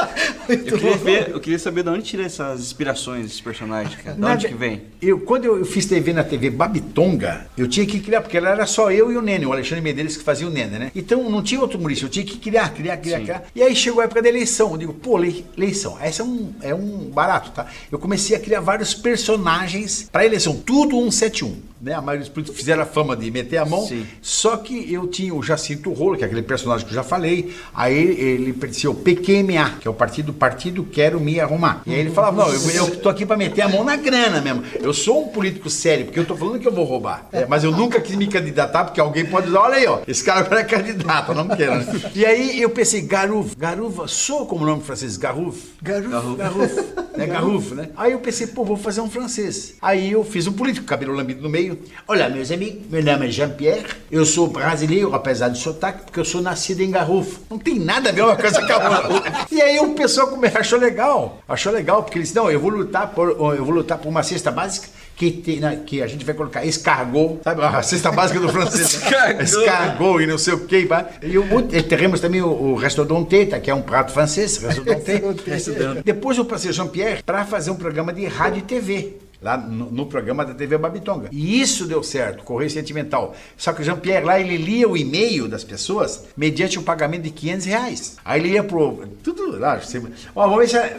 Eu queria saber de onde tira essas inspirações, esses personagens, cara. De onde que vem? Quando eu fiz TV na TV Babitonga, eu tinha que criar, porque era só eu e o Nene, o Alexandre Medeiros que fazia o Nene, né? Então não tinha outro humorista, eu tinha que criar. E aí chegou a época da eleição, eu digo, eleição, essa é um barato, tá? Eu comecei a criar vários personagens para eleição, tudo 171, né? A maioria dos políticos fizeram a fama de meter a mão. Sim. Só que eu tinha o Jacinto Rolo, que é aquele personagem que eu já falei, aí ele pertencia ao PQMA, que é o Partido Quero Me Arrumar. E aí ele falava, não, eu tô aqui para meter a mão na grana mesmo, eu sou um político sério, porque eu tô falando que eu vou roubar, mas eu nunca quis me candidatar, porque alguém pode dizer, olha aí, esse cara agora é candidato, não quero, né? E aí eu pensei, Garuva, sou como nome francês, Garuf, né? Garrufo, né? Aí eu pensei, vou fazer um francês. Aí eu fiz um político, cabelo lambido no meio. Olá, meus amigos, meu nome é Jean-Pierre, eu sou brasileiro, apesar do sotaque, porque eu sou nascido em Garrufo. Não tem nada a ver uma coisa com a outra. E aí o pessoal achou legal, porque eles disseram, não, eu vou lutar por uma cesta básica que a gente vai colocar escargot, sabe? A cesta básica do francês. Escargot e não sei o quê. E teremos também o restauranteta, que é um prato francês, restauranteta. Depois eu passei o Jean-Pierre para fazer um programa de rádio e TV. Lá no programa da TV Babitonga. E isso deu certo, Correio Sentimental. Só que o Jean-Pierre lá, ele lia o e-mail das pessoas mediante um pagamento de R$500. Aí ele ia tudo lá. Vamos ver se...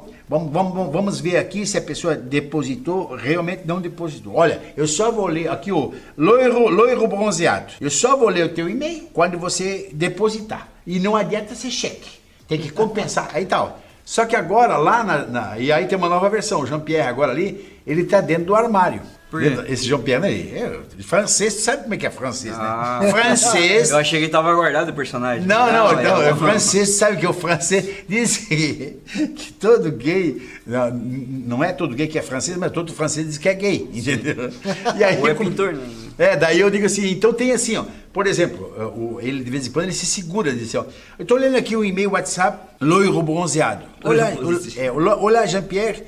Vamos ver aqui se a pessoa depositou, realmente não depositou. Olha, eu só vou ler aqui o loiro bronzeado. Eu só vou ler o teu e-mail quando você depositar. E não adianta ser cheque. Tem que compensar. Aí tal. Só que agora, e aí tem uma nova versão, o Jean-Pierre agora ali, ele tá dentro do armário. Por quê? Esse Jean-Pierre aí, francês, tu sabe como é que é francês, né? Francês... Eu achei que ele tava guardado o personagem. Não, é francês, sabe que o francês diz que todo gay, não é todo gay que é francês, mas todo francês diz que é gay, entendeu? E aí, ou é pintor, né? Daí eu digo assim, então tem assim, ó, por exemplo, ele de vez em quando ele se segura, diz assim, ó, eu tô lendo aqui o e-mail WhatsApp, loiro bronzeado. Olá, Jean-Pierre,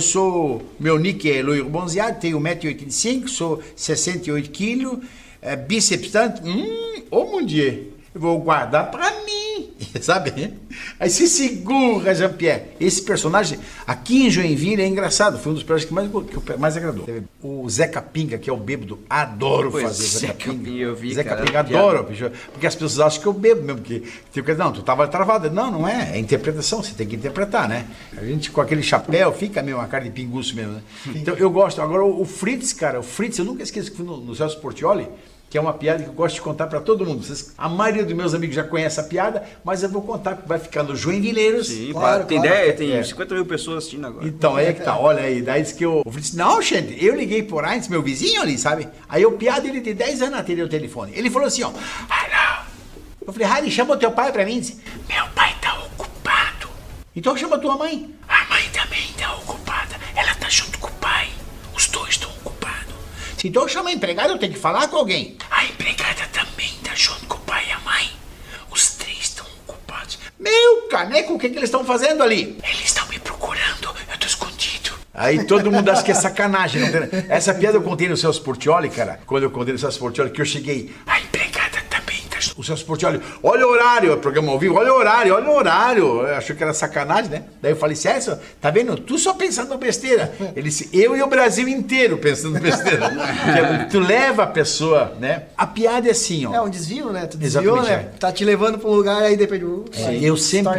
meu nick é loiro bronzeado, tenho 1,85 m, sou 68 kg, bíceps tanto, oh mon Dieu, eu vou guardar pra mim, sabe? Aí se segura, Jean-Pierre. Esse personagem, aqui em Joinville, é engraçado, foi um dos personagens que mais agradou. O Zeca Pinga, que é o bêbado, adoro fazer Zeca Pinga. Eu vi, Zeca Pinga, adoro, porque as pessoas acham que eu bebo mesmo, porque não, tu tava travado. Não é interpretação, você tem que interpretar, né? A gente com aquele chapéu fica meio uma cara de pinguço mesmo, né? Então eu gosto. Agora o Fritz, cara, eu nunca esqueço que fui no Celso Portiolli, que é uma piada que eu gosto de contar para todo mundo. A maioria dos meus amigos já conhece a piada, mas eu vou contar que vai ficar no Joinvileiros. Sim, claro. Tem ideia, tem 50 mil pessoas assistindo agora. Então, aí é que tá, olha aí. Daí disse que eu disse, não, gente, eu liguei por antes, meu vizinho ali, sabe? Aí o piada, ele tem 10 anos atendeu o telefone. Ele falou assim, ó, alô. Eu falei, Rani, chama o teu pai pra mim. Disse, meu pai tá ocupado. Então chama a tua mãe. A mãe também tá ocupada. Ela tá junto com o pai. Os dois estão ocupados. Então chama a empregada, eu tenho que falar com alguém. A empregada também tá junto com o pai e a mãe. Os três estão ocupados. Meu caneco, o que eles estão fazendo ali? Eles estão me procurando, eu tô escondido. Aí todo mundo acha que é sacanagem. Não tem... Essa piada eu contei no Celso Portiolli, cara. Quando eu contei no Celso Portiolli, que eu cheguei. A empregada também tá junto. O Celso Portiolli, olha o horário, o programa ao vivo, olha o horário. Eu achei que era sacanagem, né? Daí eu falei, Celso, tá vendo? Tu só pensando besteira. Ele disse, eu e o Brasil inteiro pensando besteira. Tu leva a pessoa, né? A piada é assim, ó. É um desvio, né? Tu desviou, né? Tá te levando pra um lugar, aí depende do... Eu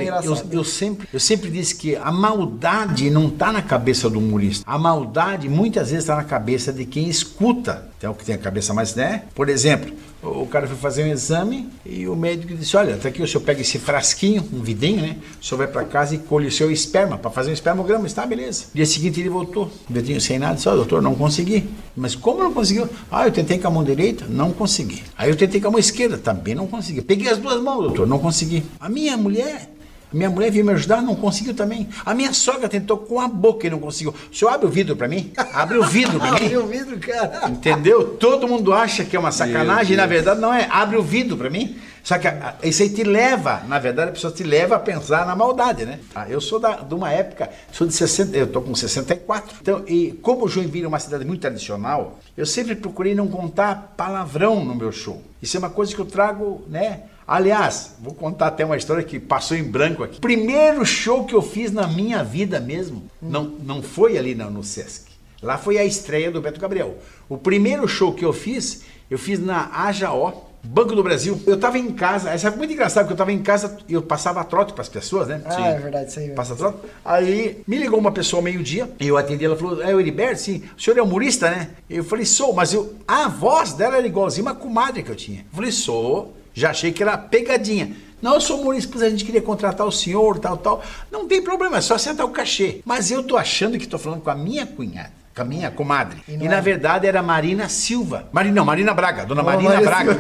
sempre disse que a maldade não tá na cabeça do humorista. A maldade muitas vezes tá na cabeça de quem escuta. Tem o que tem a cabeça mais, né? Por exemplo, o cara foi fazer um exame e o médico disse, olha, tá aqui, o senhor pega esse frasquinho, um vidinho, né? O senhor vai pra casa e colhe o seu esperma para fazer um espermograma, está, beleza. Dia seguinte ele voltou, vidinho sem nada, disse, ó, doutor, não consegui. Mas como não conseguiu? Eu tentei com a mão direita, não consegui. Aí eu tentei com a mão esquerda, também não consegui. Peguei as duas mãos, doutor, não consegui. A minha mulher veio me ajudar, não conseguiu também. A minha sogra tentou com a boca e não conseguiu. O senhor abre o vidro pra mim? Abre o vidro pra mim. Abre o vidro, cara. Entendeu? Todo mundo acha que é uma sacanagem, e na verdade não é. Abre o vidro pra mim. Só que isso aí te leva, na verdade, a pessoa te leva a pensar na maldade, né? Eu sou de uma época, sou de 60, eu tô com 64. Então, e como Joinville é uma cidade muito tradicional, eu sempre procurei não contar palavrão no meu show. Isso é uma coisa que eu trago, né? Aliás, vou contar até uma história que passou em branco aqui. Primeiro show que eu fiz na minha vida mesmo, não foi ali no Sesc. Lá foi a estreia do Beto Gabriel. O primeiro show que eu fiz na AJO, Banco do Brasil. Eu tava em casa, isso é muito engraçado, porque eu tava em casa e eu passava trote pras pessoas, né? Sim. É verdade, isso aí. Passa trote. Aí me ligou uma pessoa ao meio-dia, eu atendi, ela falou, é o Heriberto? Sim. O senhor é humorista, né? Eu falei, sou, mas a voz dela era igualzinha uma comadre que eu tinha. Eu falei, sou. Já achei que era pegadinha. Não, eu sou humorista, pois a gente queria contratar o senhor, tal. Não tem problema, é só sentar o cachê. Mas eu tô achando que tô falando com a minha cunhada, com a minha comadre. E na verdade era Marina Silva. Marina Braga, dona Marina Braga.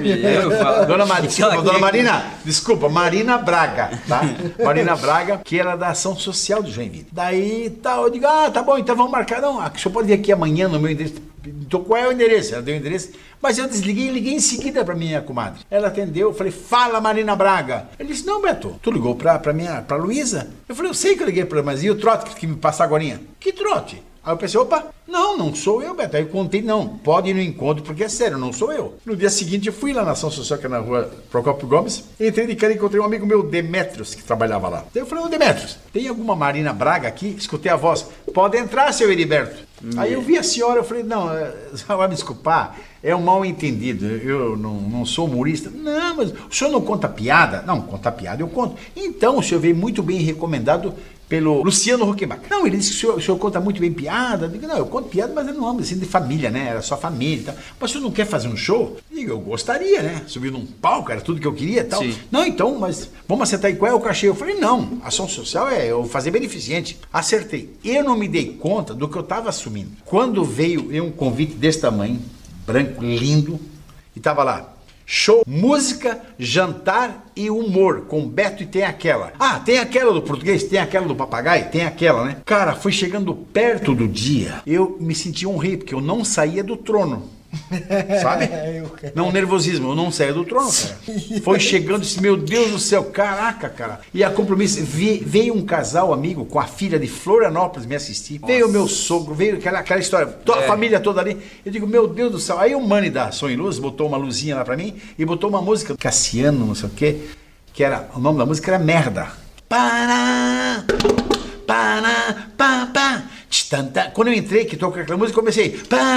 Desculpa, Marina Braga, tá? Marina Braga, que era da ação social do Joinville. Daí, eu digo, tá bom, então vamos marcar. Não, o senhor pode vir aqui amanhã no meu endereço. Então, qual é o endereço? Ela deu o endereço, mas eu desliguei e liguei em seguida pra minha comadre. Ela atendeu, eu falei, fala Marina Braga. Ele disse, não, Beto, tu ligou pra Luísa? Eu falei, eu sei que eu liguei pra ela, mas e o trote que me passa agorinha? Que trote? Aí eu pensei, opa, não sou eu, Beto. Aí eu contei, não, pode ir no encontro, porque é sério, não sou eu. No dia seguinte eu fui lá na ação social, que é na rua Procópio Gomes, entrei de cara e encontrei um amigo meu, Demetrios, que trabalhava lá. Daí eu falei, Demetrios, tem alguma Marina Braga aqui? Escutei a voz, pode entrar, seu Heriberto. Aí eu vi a senhora, eu falei, não, você vai me desculpar, é um mal entendido, eu não sou humorista. Não, mas o senhor não conta piada? Não, conta piada eu conto. Então o senhor veio muito bem recomendado pelo Luciano Huckabee. Não, ele disse que o senhor conta muito bem piada. Eu digo, não, eu conto piada, mas eu não amo assim de família, né? Era só família e tal. Mas o senhor não quer fazer um show? Eu digo, eu gostaria, né? Subir num palco, era tudo que eu queria e tal. Sim. Não, então, mas vamos acertar aí, qual é o cachê? Eu falei, não, ação social é eu fazer beneficente. Acertei. Eu não me dei conta do que eu estava assumindo. Quando veio um convite desse tamanho, branco, lindo, e tava lá, show, música, jantar e humor, com Beto e tem aquela. Ah, tem aquela do português, tem aquela do papagaio, tem aquela, né? Cara, foi chegando perto do dia, eu me senti um rei, porque eu não saía do trono. Sabe? Não, nervosismo, eu não saía do trono, cara. Foi chegando e disse, meu Deus do céu, caraca, cara. E a compromisso, veio um casal amigo com a filha de Florianópolis me assistir. Nossa. Veio o meu sogro, veio aquela história, a família toda ali. Eu digo, meu Deus do céu. Aí o Mani da Som e Luz botou uma luzinha lá pra mim e botou uma música, Cassiano, não sei o quê, que era, o nome da música era Merda. Para, pá. Quando eu entrei, que tocou aquela música, comecei,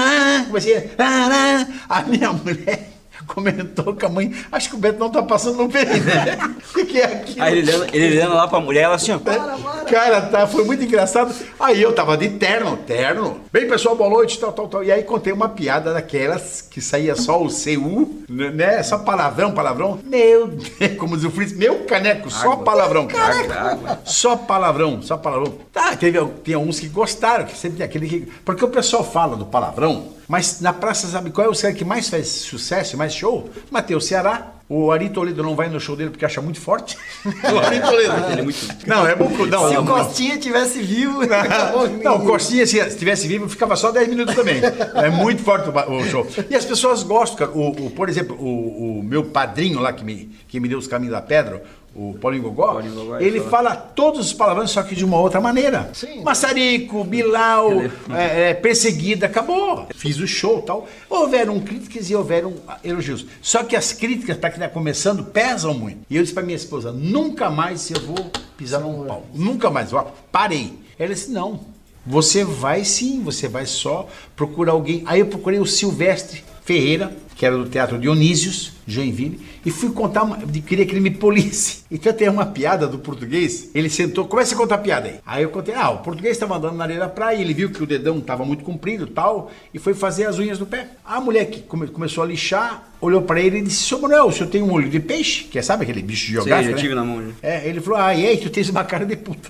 a minha mulher comentou com a mãe, acho que o Beto não tá passando bem, né? O que é aquilo? Aí ele olhando lá pra mulher, ela assim, ó. Cara, foi muito engraçado. Aí eu tava de terno. Bem, pessoal, boa noite, tal. E aí contei uma piada daquelas que saía só o CU, né? Só palavrão. Meu Deus, como diz o Fritz, meu caneco, só palavrão. Água. Só palavrão. Tá, tem uns que gostaram, que sempre tem aquele que... Porque o pessoal fala do palavrão, mas na praça, sabe qual é o cara que mais faz sucesso, mais show? Mateus Ceará. O Ari Toledo não vai no show dele porque acha muito forte. O Ari Toledo. Ele é muito... Não, é bom. Não, se o Costinha tivesse vivo... Não, o Costinha, se estivesse vivo, ficava só 10 minutos também. É muito forte o show. E as pessoas gostam, cara. Por exemplo, o meu padrinho lá que me deu os caminhos da pedra, o Paulinho Gogó, ele fala todos os palavrões, só que de uma outra maneira. Sim. Maçarico, Bilal, perseguida, acabou. Fiz o show e tal. Houveram críticas e houveram elogios. Só que as críticas, para quem está começando, pesam muito. E eu disse para minha esposa, nunca mais eu vou pisar num palco. Nunca mais. Parei. Ela disse, não, você vai sim, você vai só procurar alguém. Aí eu procurei o Silvestre Ferreira, que era do Teatro Dionísios, Joinville, e fui contar, queria que ele me polisse. Então tem uma piada do português, ele sentou, começa a contar a piada aí. Aí eu contei, o português estava andando na areia da praia, ele viu que o dedão estava muito comprido e tal, e foi fazer as unhas do pé. A mulher que começou a lixar, olhou para ele e disse, seu Manuel, o senhor tem um olho de peixe? Que sabe aquele bicho geográfico, sim, eu tive na mão. Né? Ele falou, e aí, tu tens uma cara de puta.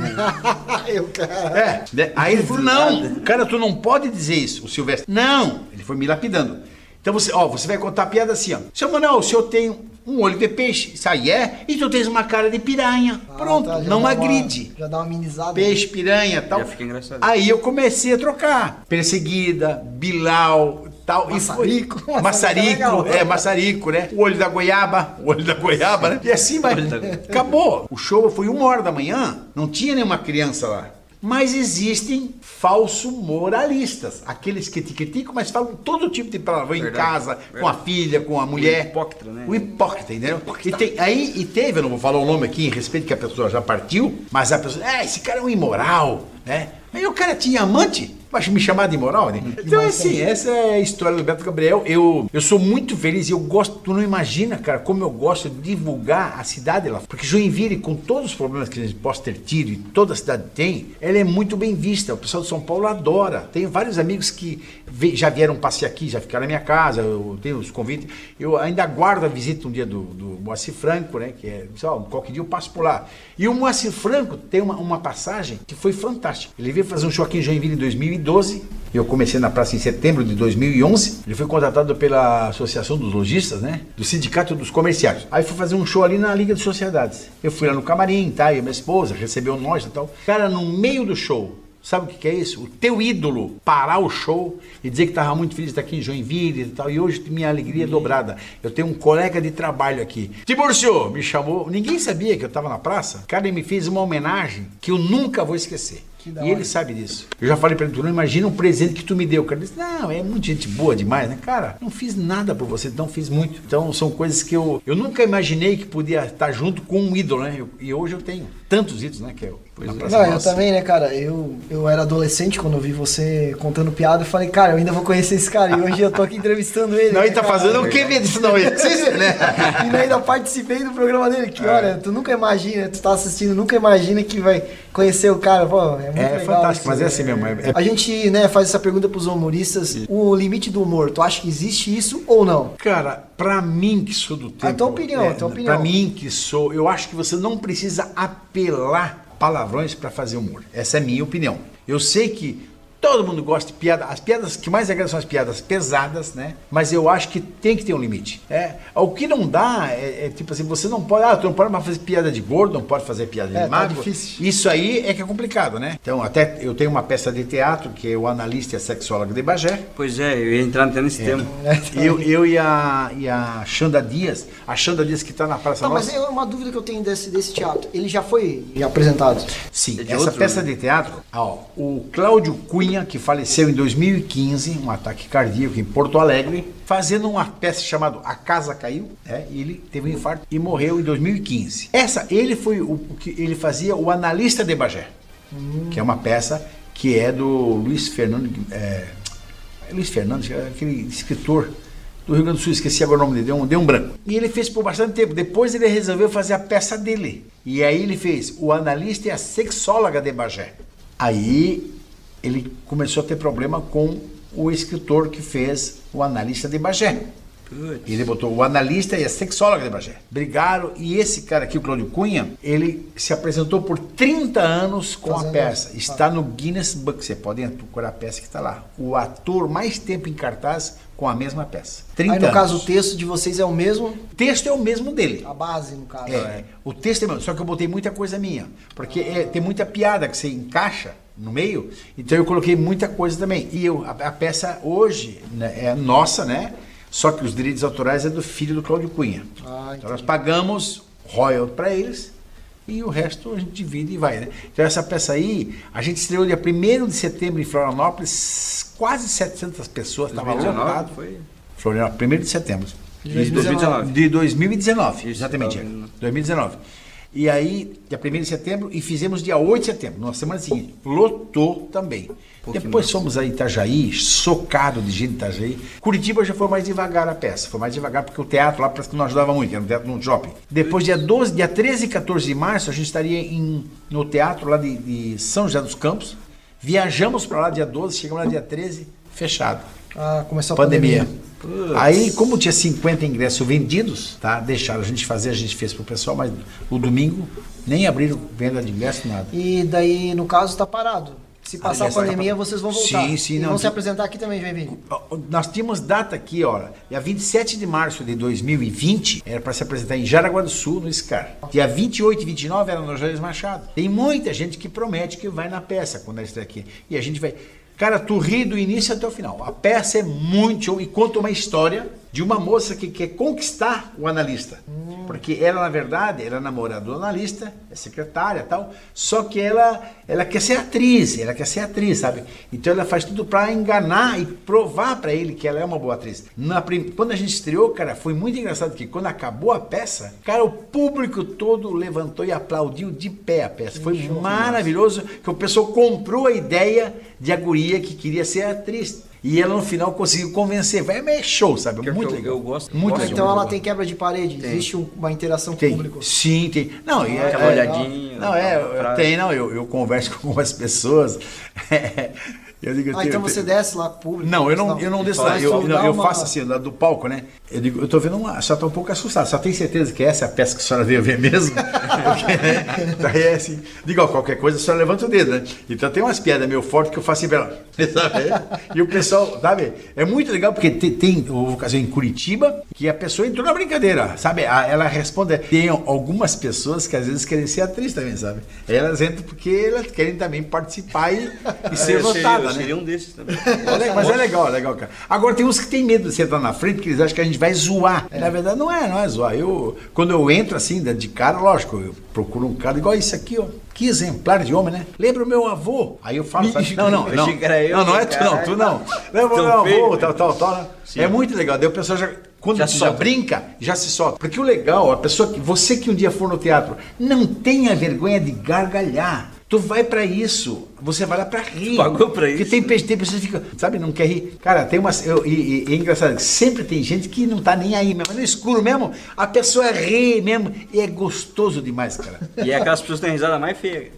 Aí ele falou, não, cara, tu não pode dizer isso, o Silvestre. Não, ele foi me lapidando. Então você vai contar a piada assim, ó. Seu Manuel, o senhor tem um olho de peixe, isso aí e tu tens uma cara de piranha. Pronto, tá, não agride. Já dá uma amenizada. Peixe, piranha, tal. Já fica engraçado. Aí eu comecei a trocar. Perseguida, Bilal, tal. Maçarico. Maçarico, né? O olho da goiaba, né? E assim vai. Acabou. O show foi 1h da manhã, não tinha nenhuma criança lá. Mas existem falsos moralistas, aqueles que te criticam, mas falam todo tipo de palavrão em casa, com a filha, com a mulher. O hipócrita, né? O hipócrita, entendeu? E teve, eu não vou falar o nome aqui em respeito que a pessoa já partiu, mas a pessoa, esse cara é um imoral, né? Aí o cara tinha amante, vai me chamar de imoral, né? Então, assim, essa é a história do Beto Gabriel. Eu sou muito feliz e eu gosto, tu não imagina, cara, como eu gosto de divulgar a cidade lá. Porque Joinville, com todos os problemas que a gente possa ter tido e toda a cidade tem, ela é muito bem vista. O pessoal de São Paulo adora. Tenho vários amigos que já vieram passear aqui, já ficaram na minha casa, eu tenho os convites. Eu ainda aguardo a visita um dia do Moacir Franco, né? Que é, qualquer dia eu passo por lá. E o Moacir Franco tem uma passagem que foi fantástica. Ele veio fazer um show aqui em Joinville em 2012. Eu comecei na praça em setembro de 2011. Ele foi contratado pela Associação dos Lojistas, né? Do Sindicato dos Comerciários. Aí fui fazer um show ali na Liga de Sociedades. Eu fui lá no camarim, tá? E minha esposa recebeu nós e tal. Cara, no meio do show, sabe o que é isso? O teu ídolo parar o show e dizer que estava muito feliz de estar aqui em Joinville e tal. E hoje minha alegria é dobrada. Eu tenho um colega de trabalho aqui. Tiburcio me chamou. Ninguém sabia que eu estava na praça. Cara, ele me fez uma homenagem que eu nunca vou esquecer. E ele sabe disso. Eu já falei pra ele, tu não imagina um presente que tu me deu. O cara disse, não, é muita gente boa demais, né? Cara, não fiz nada por você, não fiz muito. Então são coisas que eu nunca imaginei que podia estar junto com um ídolo, né? E hoje eu tenho tantos ídolos, né? Que é não, eu também, né, cara? Eu era adolescente quando eu vi você contando piada. Eu falei, cara, eu ainda vou conhecer esse cara. E hoje eu tô aqui entrevistando ele. Não, né, ele tá cara? fazendo o que mesmo? Não, ele. Né? E ainda participei do programa dele. Que olha, tu nunca imagina, tu tá assistindo, nunca imagina que vai conhecer o cara. Pô, é muito legal. Fantástico, isso, mas é assim mesmo. A gente, né, faz essa pergunta pros humoristas. O limite do humor, tu acha que existe isso ou não? Cara, pra mim que sou do tempo... A tua opinião, a tua opinião. Pra mim que sou... Eu acho que você não precisa apelar palavrões para fazer humor. Essa é a minha opinião. Eu sei que todo mundo gosta de piada. As piadas que mais agradam são as piadas pesadas, né? Mas eu acho que tem que ter um limite. O que não dá é tipo assim, você não pode... tu não pode mais fazer piada de gordo, não pode fazer piada de magro. Tá difícil. Isso aí é que é complicado, né? Então, até eu tenho uma peça de teatro que é o Analista e a Sexóloga de Bagé. Pois é, eu ia entrar até nesse tema. Eu e a Xanda Dias, que está na Praça Não, Nossa. mas é uma dúvida que eu tenho desse teatro. Ele já foi apresentado? Sim, de essa outro, peça né? de teatro, o Cláudio Cunha, que faleceu em 2015, um ataque cardíaco em Porto Alegre, fazendo uma peça chamada A Casa Caiu, e ele teve um infarto e morreu em 2015. Ele foi o que ele fazia o Analista de Bagé, que é uma peça que é do Luiz Fernando, aquele escritor do Rio Grande do Sul, esqueci agora o nome dele, deu um branco. E ele fez por bastante tempo. Depois ele resolveu fazer a peça dele. E aí ele fez o Analista e a Sexóloga de Bagé. Aí ele começou a ter problema com o escritor que fez o Analista de Bagé. Ele botou o Analista e a Sexóloga de Bagé. Brigaram, e esse cara aqui, o Cláudio Cunha, ele se apresentou por 30 anos com a peça. Está no Guinness Book, você pode procurar a peça que está lá. O ator mais tempo em cartaz com a mesma peça. 30 Aí, no anos. caso, o texto de vocês é o mesmo? O texto é o mesmo dele. A base, no caso. O texto é o mesmo, só que eu botei muita coisa minha. Porque tem muita piada que você encaixa no meio, então eu coloquei muita coisa também. E a peça hoje, né, é nossa, né? Só que os direitos autorais é do filho do Cláudio Cunha. Então nós pagamos royalty para eles e o resto a gente divide e vai, né? Então essa peça aí, a gente estreou dia 1º de setembro em Florianópolis, quase 700 pessoas, estava lotado. Foi? Florianópolis, 1º de setembro. De 2019. De 2019, Isso, exatamente. 2019. 2019. E aí, dia 1º de setembro, e fizemos dia 8 de setembro, na semana seguinte. Lotou também. Depois fomos a Itajaí, socado de gente de Itajaí. Curitiba já foi mais devagar a peça. Foi mais devagar porque o teatro lá parece que não ajudava muito, era um teatro no shopping. Depois, dia 13 e 14 de março, a gente estaria no teatro lá de São José dos Campos. Viajamos para lá dia 12, chegamos lá dia 13, fechado. Começou a pandemia. Aí, como tinha 50 ingressos vendidos, tá? Deixaram a gente fazer, a gente fez pro pessoal, mas o domingo nem abriram venda de ingresso, nada. E daí, no caso, tá parado. Se passar a pandemia, vocês vão voltar. Sim, e não. vão se apresentar aqui também, Joinville. Nós tínhamos data aqui, olha. Dia 27 de março de 2020, era para se apresentar em Jaraguá do Sul, no SCAR. Dia 28 e 29 era no José Machado. Tem muita gente que promete que vai na peça quando a gente está aqui. E a gente vai... Cara, tu ri do início até o final. A peça é muito show e conta uma história de uma moça que quer conquistar o analista. Porque ela, na verdade, era namorada do analista, é secretária e tal, só que ela quer ser atriz, sabe? Então ela faz tudo pra enganar e provar pra ele que ela é uma boa atriz. Quando a gente estreou, cara, foi muito engraçado que quando acabou a peça, cara, o público todo levantou e aplaudiu de pé a peça. Foi maravilhoso que o pessoal comprou a ideia de a guria que queria ser atriz. E ela no final conseguiu convencer. É show, sabe? Muito legal. Eu gosto. Muito legal. Então ela tem quebra de parede? Tem. Existe uma interação com o público? Sim, tem. Não, aquela olhadinha. Eu converso com algumas pessoas. Eu digo, então você desce lá com o público? Não, eu não desço lá. Eu faço assim, do palco, né? Eu digo, eu tô vendo a senhora tá um pouco assustada. Só tem certeza que essa é a peça que a senhora veio ver mesmo? Porque, né? Daí é assim, digo, qualquer coisa a senhora levanta o dedo, né? Então tem umas piadas meio fortes que eu faço assim pra ela, sabe? E o pessoal, sabe? É muito legal porque tem ocasião em Curitiba que a pessoa entrou na brincadeira, sabe? Ela responde. Tem algumas pessoas que às vezes querem ser atriz também, sabe? Elas entram porque elas querem também participar e ser votadas. né? Seria um desses também. Mas é legal, cara. Agora tem uns que tem medo de sentar na frente, porque eles acham que a gente vai zoar. Na verdade, não é zoar. Quando eu entro assim, de cara, lógico, eu procuro um cara igual esse aqui, ó. Que exemplar de homem, né? Lembra o meu avô? Aí eu falo, sabe? Não é tu não. Lembra o meu avô, tal, né? Sim. É muito legal. Daí o pessoal quando já brinca, já se solta. Porque o legal, você que um dia for no teatro, não tenha vergonha de gargalhar. Tu vai pra isso, você vai lá pra rir. Pagou pra isso. Porque tem pessoas que ficam, sabe, não quer rir. Cara, tem umas. E é engraçado que sempre tem gente que não tá nem aí mesmo. No escuro mesmo, a pessoa ri mesmo. E é gostoso demais, cara. E é aquelas pessoas que têm risada mais feia.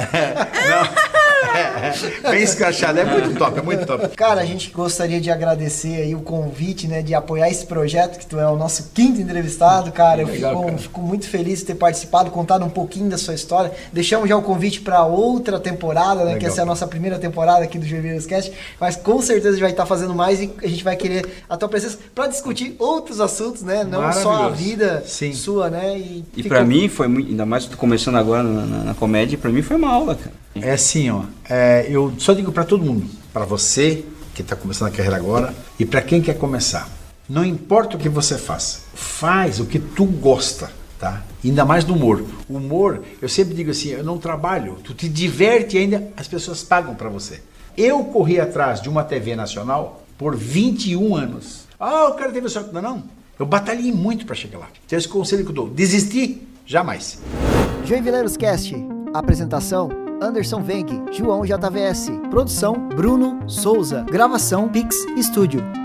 Bem escrachado, é muito top. Cara, a gente gostaria de agradecer aí o convite, né, de apoiar esse projeto, que tu é o nosso 5º entrevistado, cara. Eu fico muito feliz de ter participado, contado um pouquinho da sua história. Deixamos já o convite para outra temporada, né, que essa é a nossa primeira temporada aqui do Joinvileiros Cast, mas com certeza a gente vai estar fazendo mais e a gente vai querer a tua presença para discutir outros assuntos, né, não só a vida sua, né. E para mim foi muito, ainda mais começando agora na comédia, para mim foi uma aula, cara. É assim, ó, eu só digo para todo mundo, para você que está começando a carreira agora e para quem quer começar, não importa o que você faça, faz o que tu gosta, tá? Ainda mais no humor. O humor, eu sempre digo assim, eu não trabalho, tu te diverte e ainda as pessoas pagam para você. Eu corri atrás de uma TV nacional por 21 anos. Eu quero TV nacional. Não. Eu batalhei muito para chegar lá. Então esse conselho que eu dou, desistir, jamais. Joinvileiros Cast, apresentação Anderson Veng, João JVS, produção Bruno Souza, gravação Pix Studio.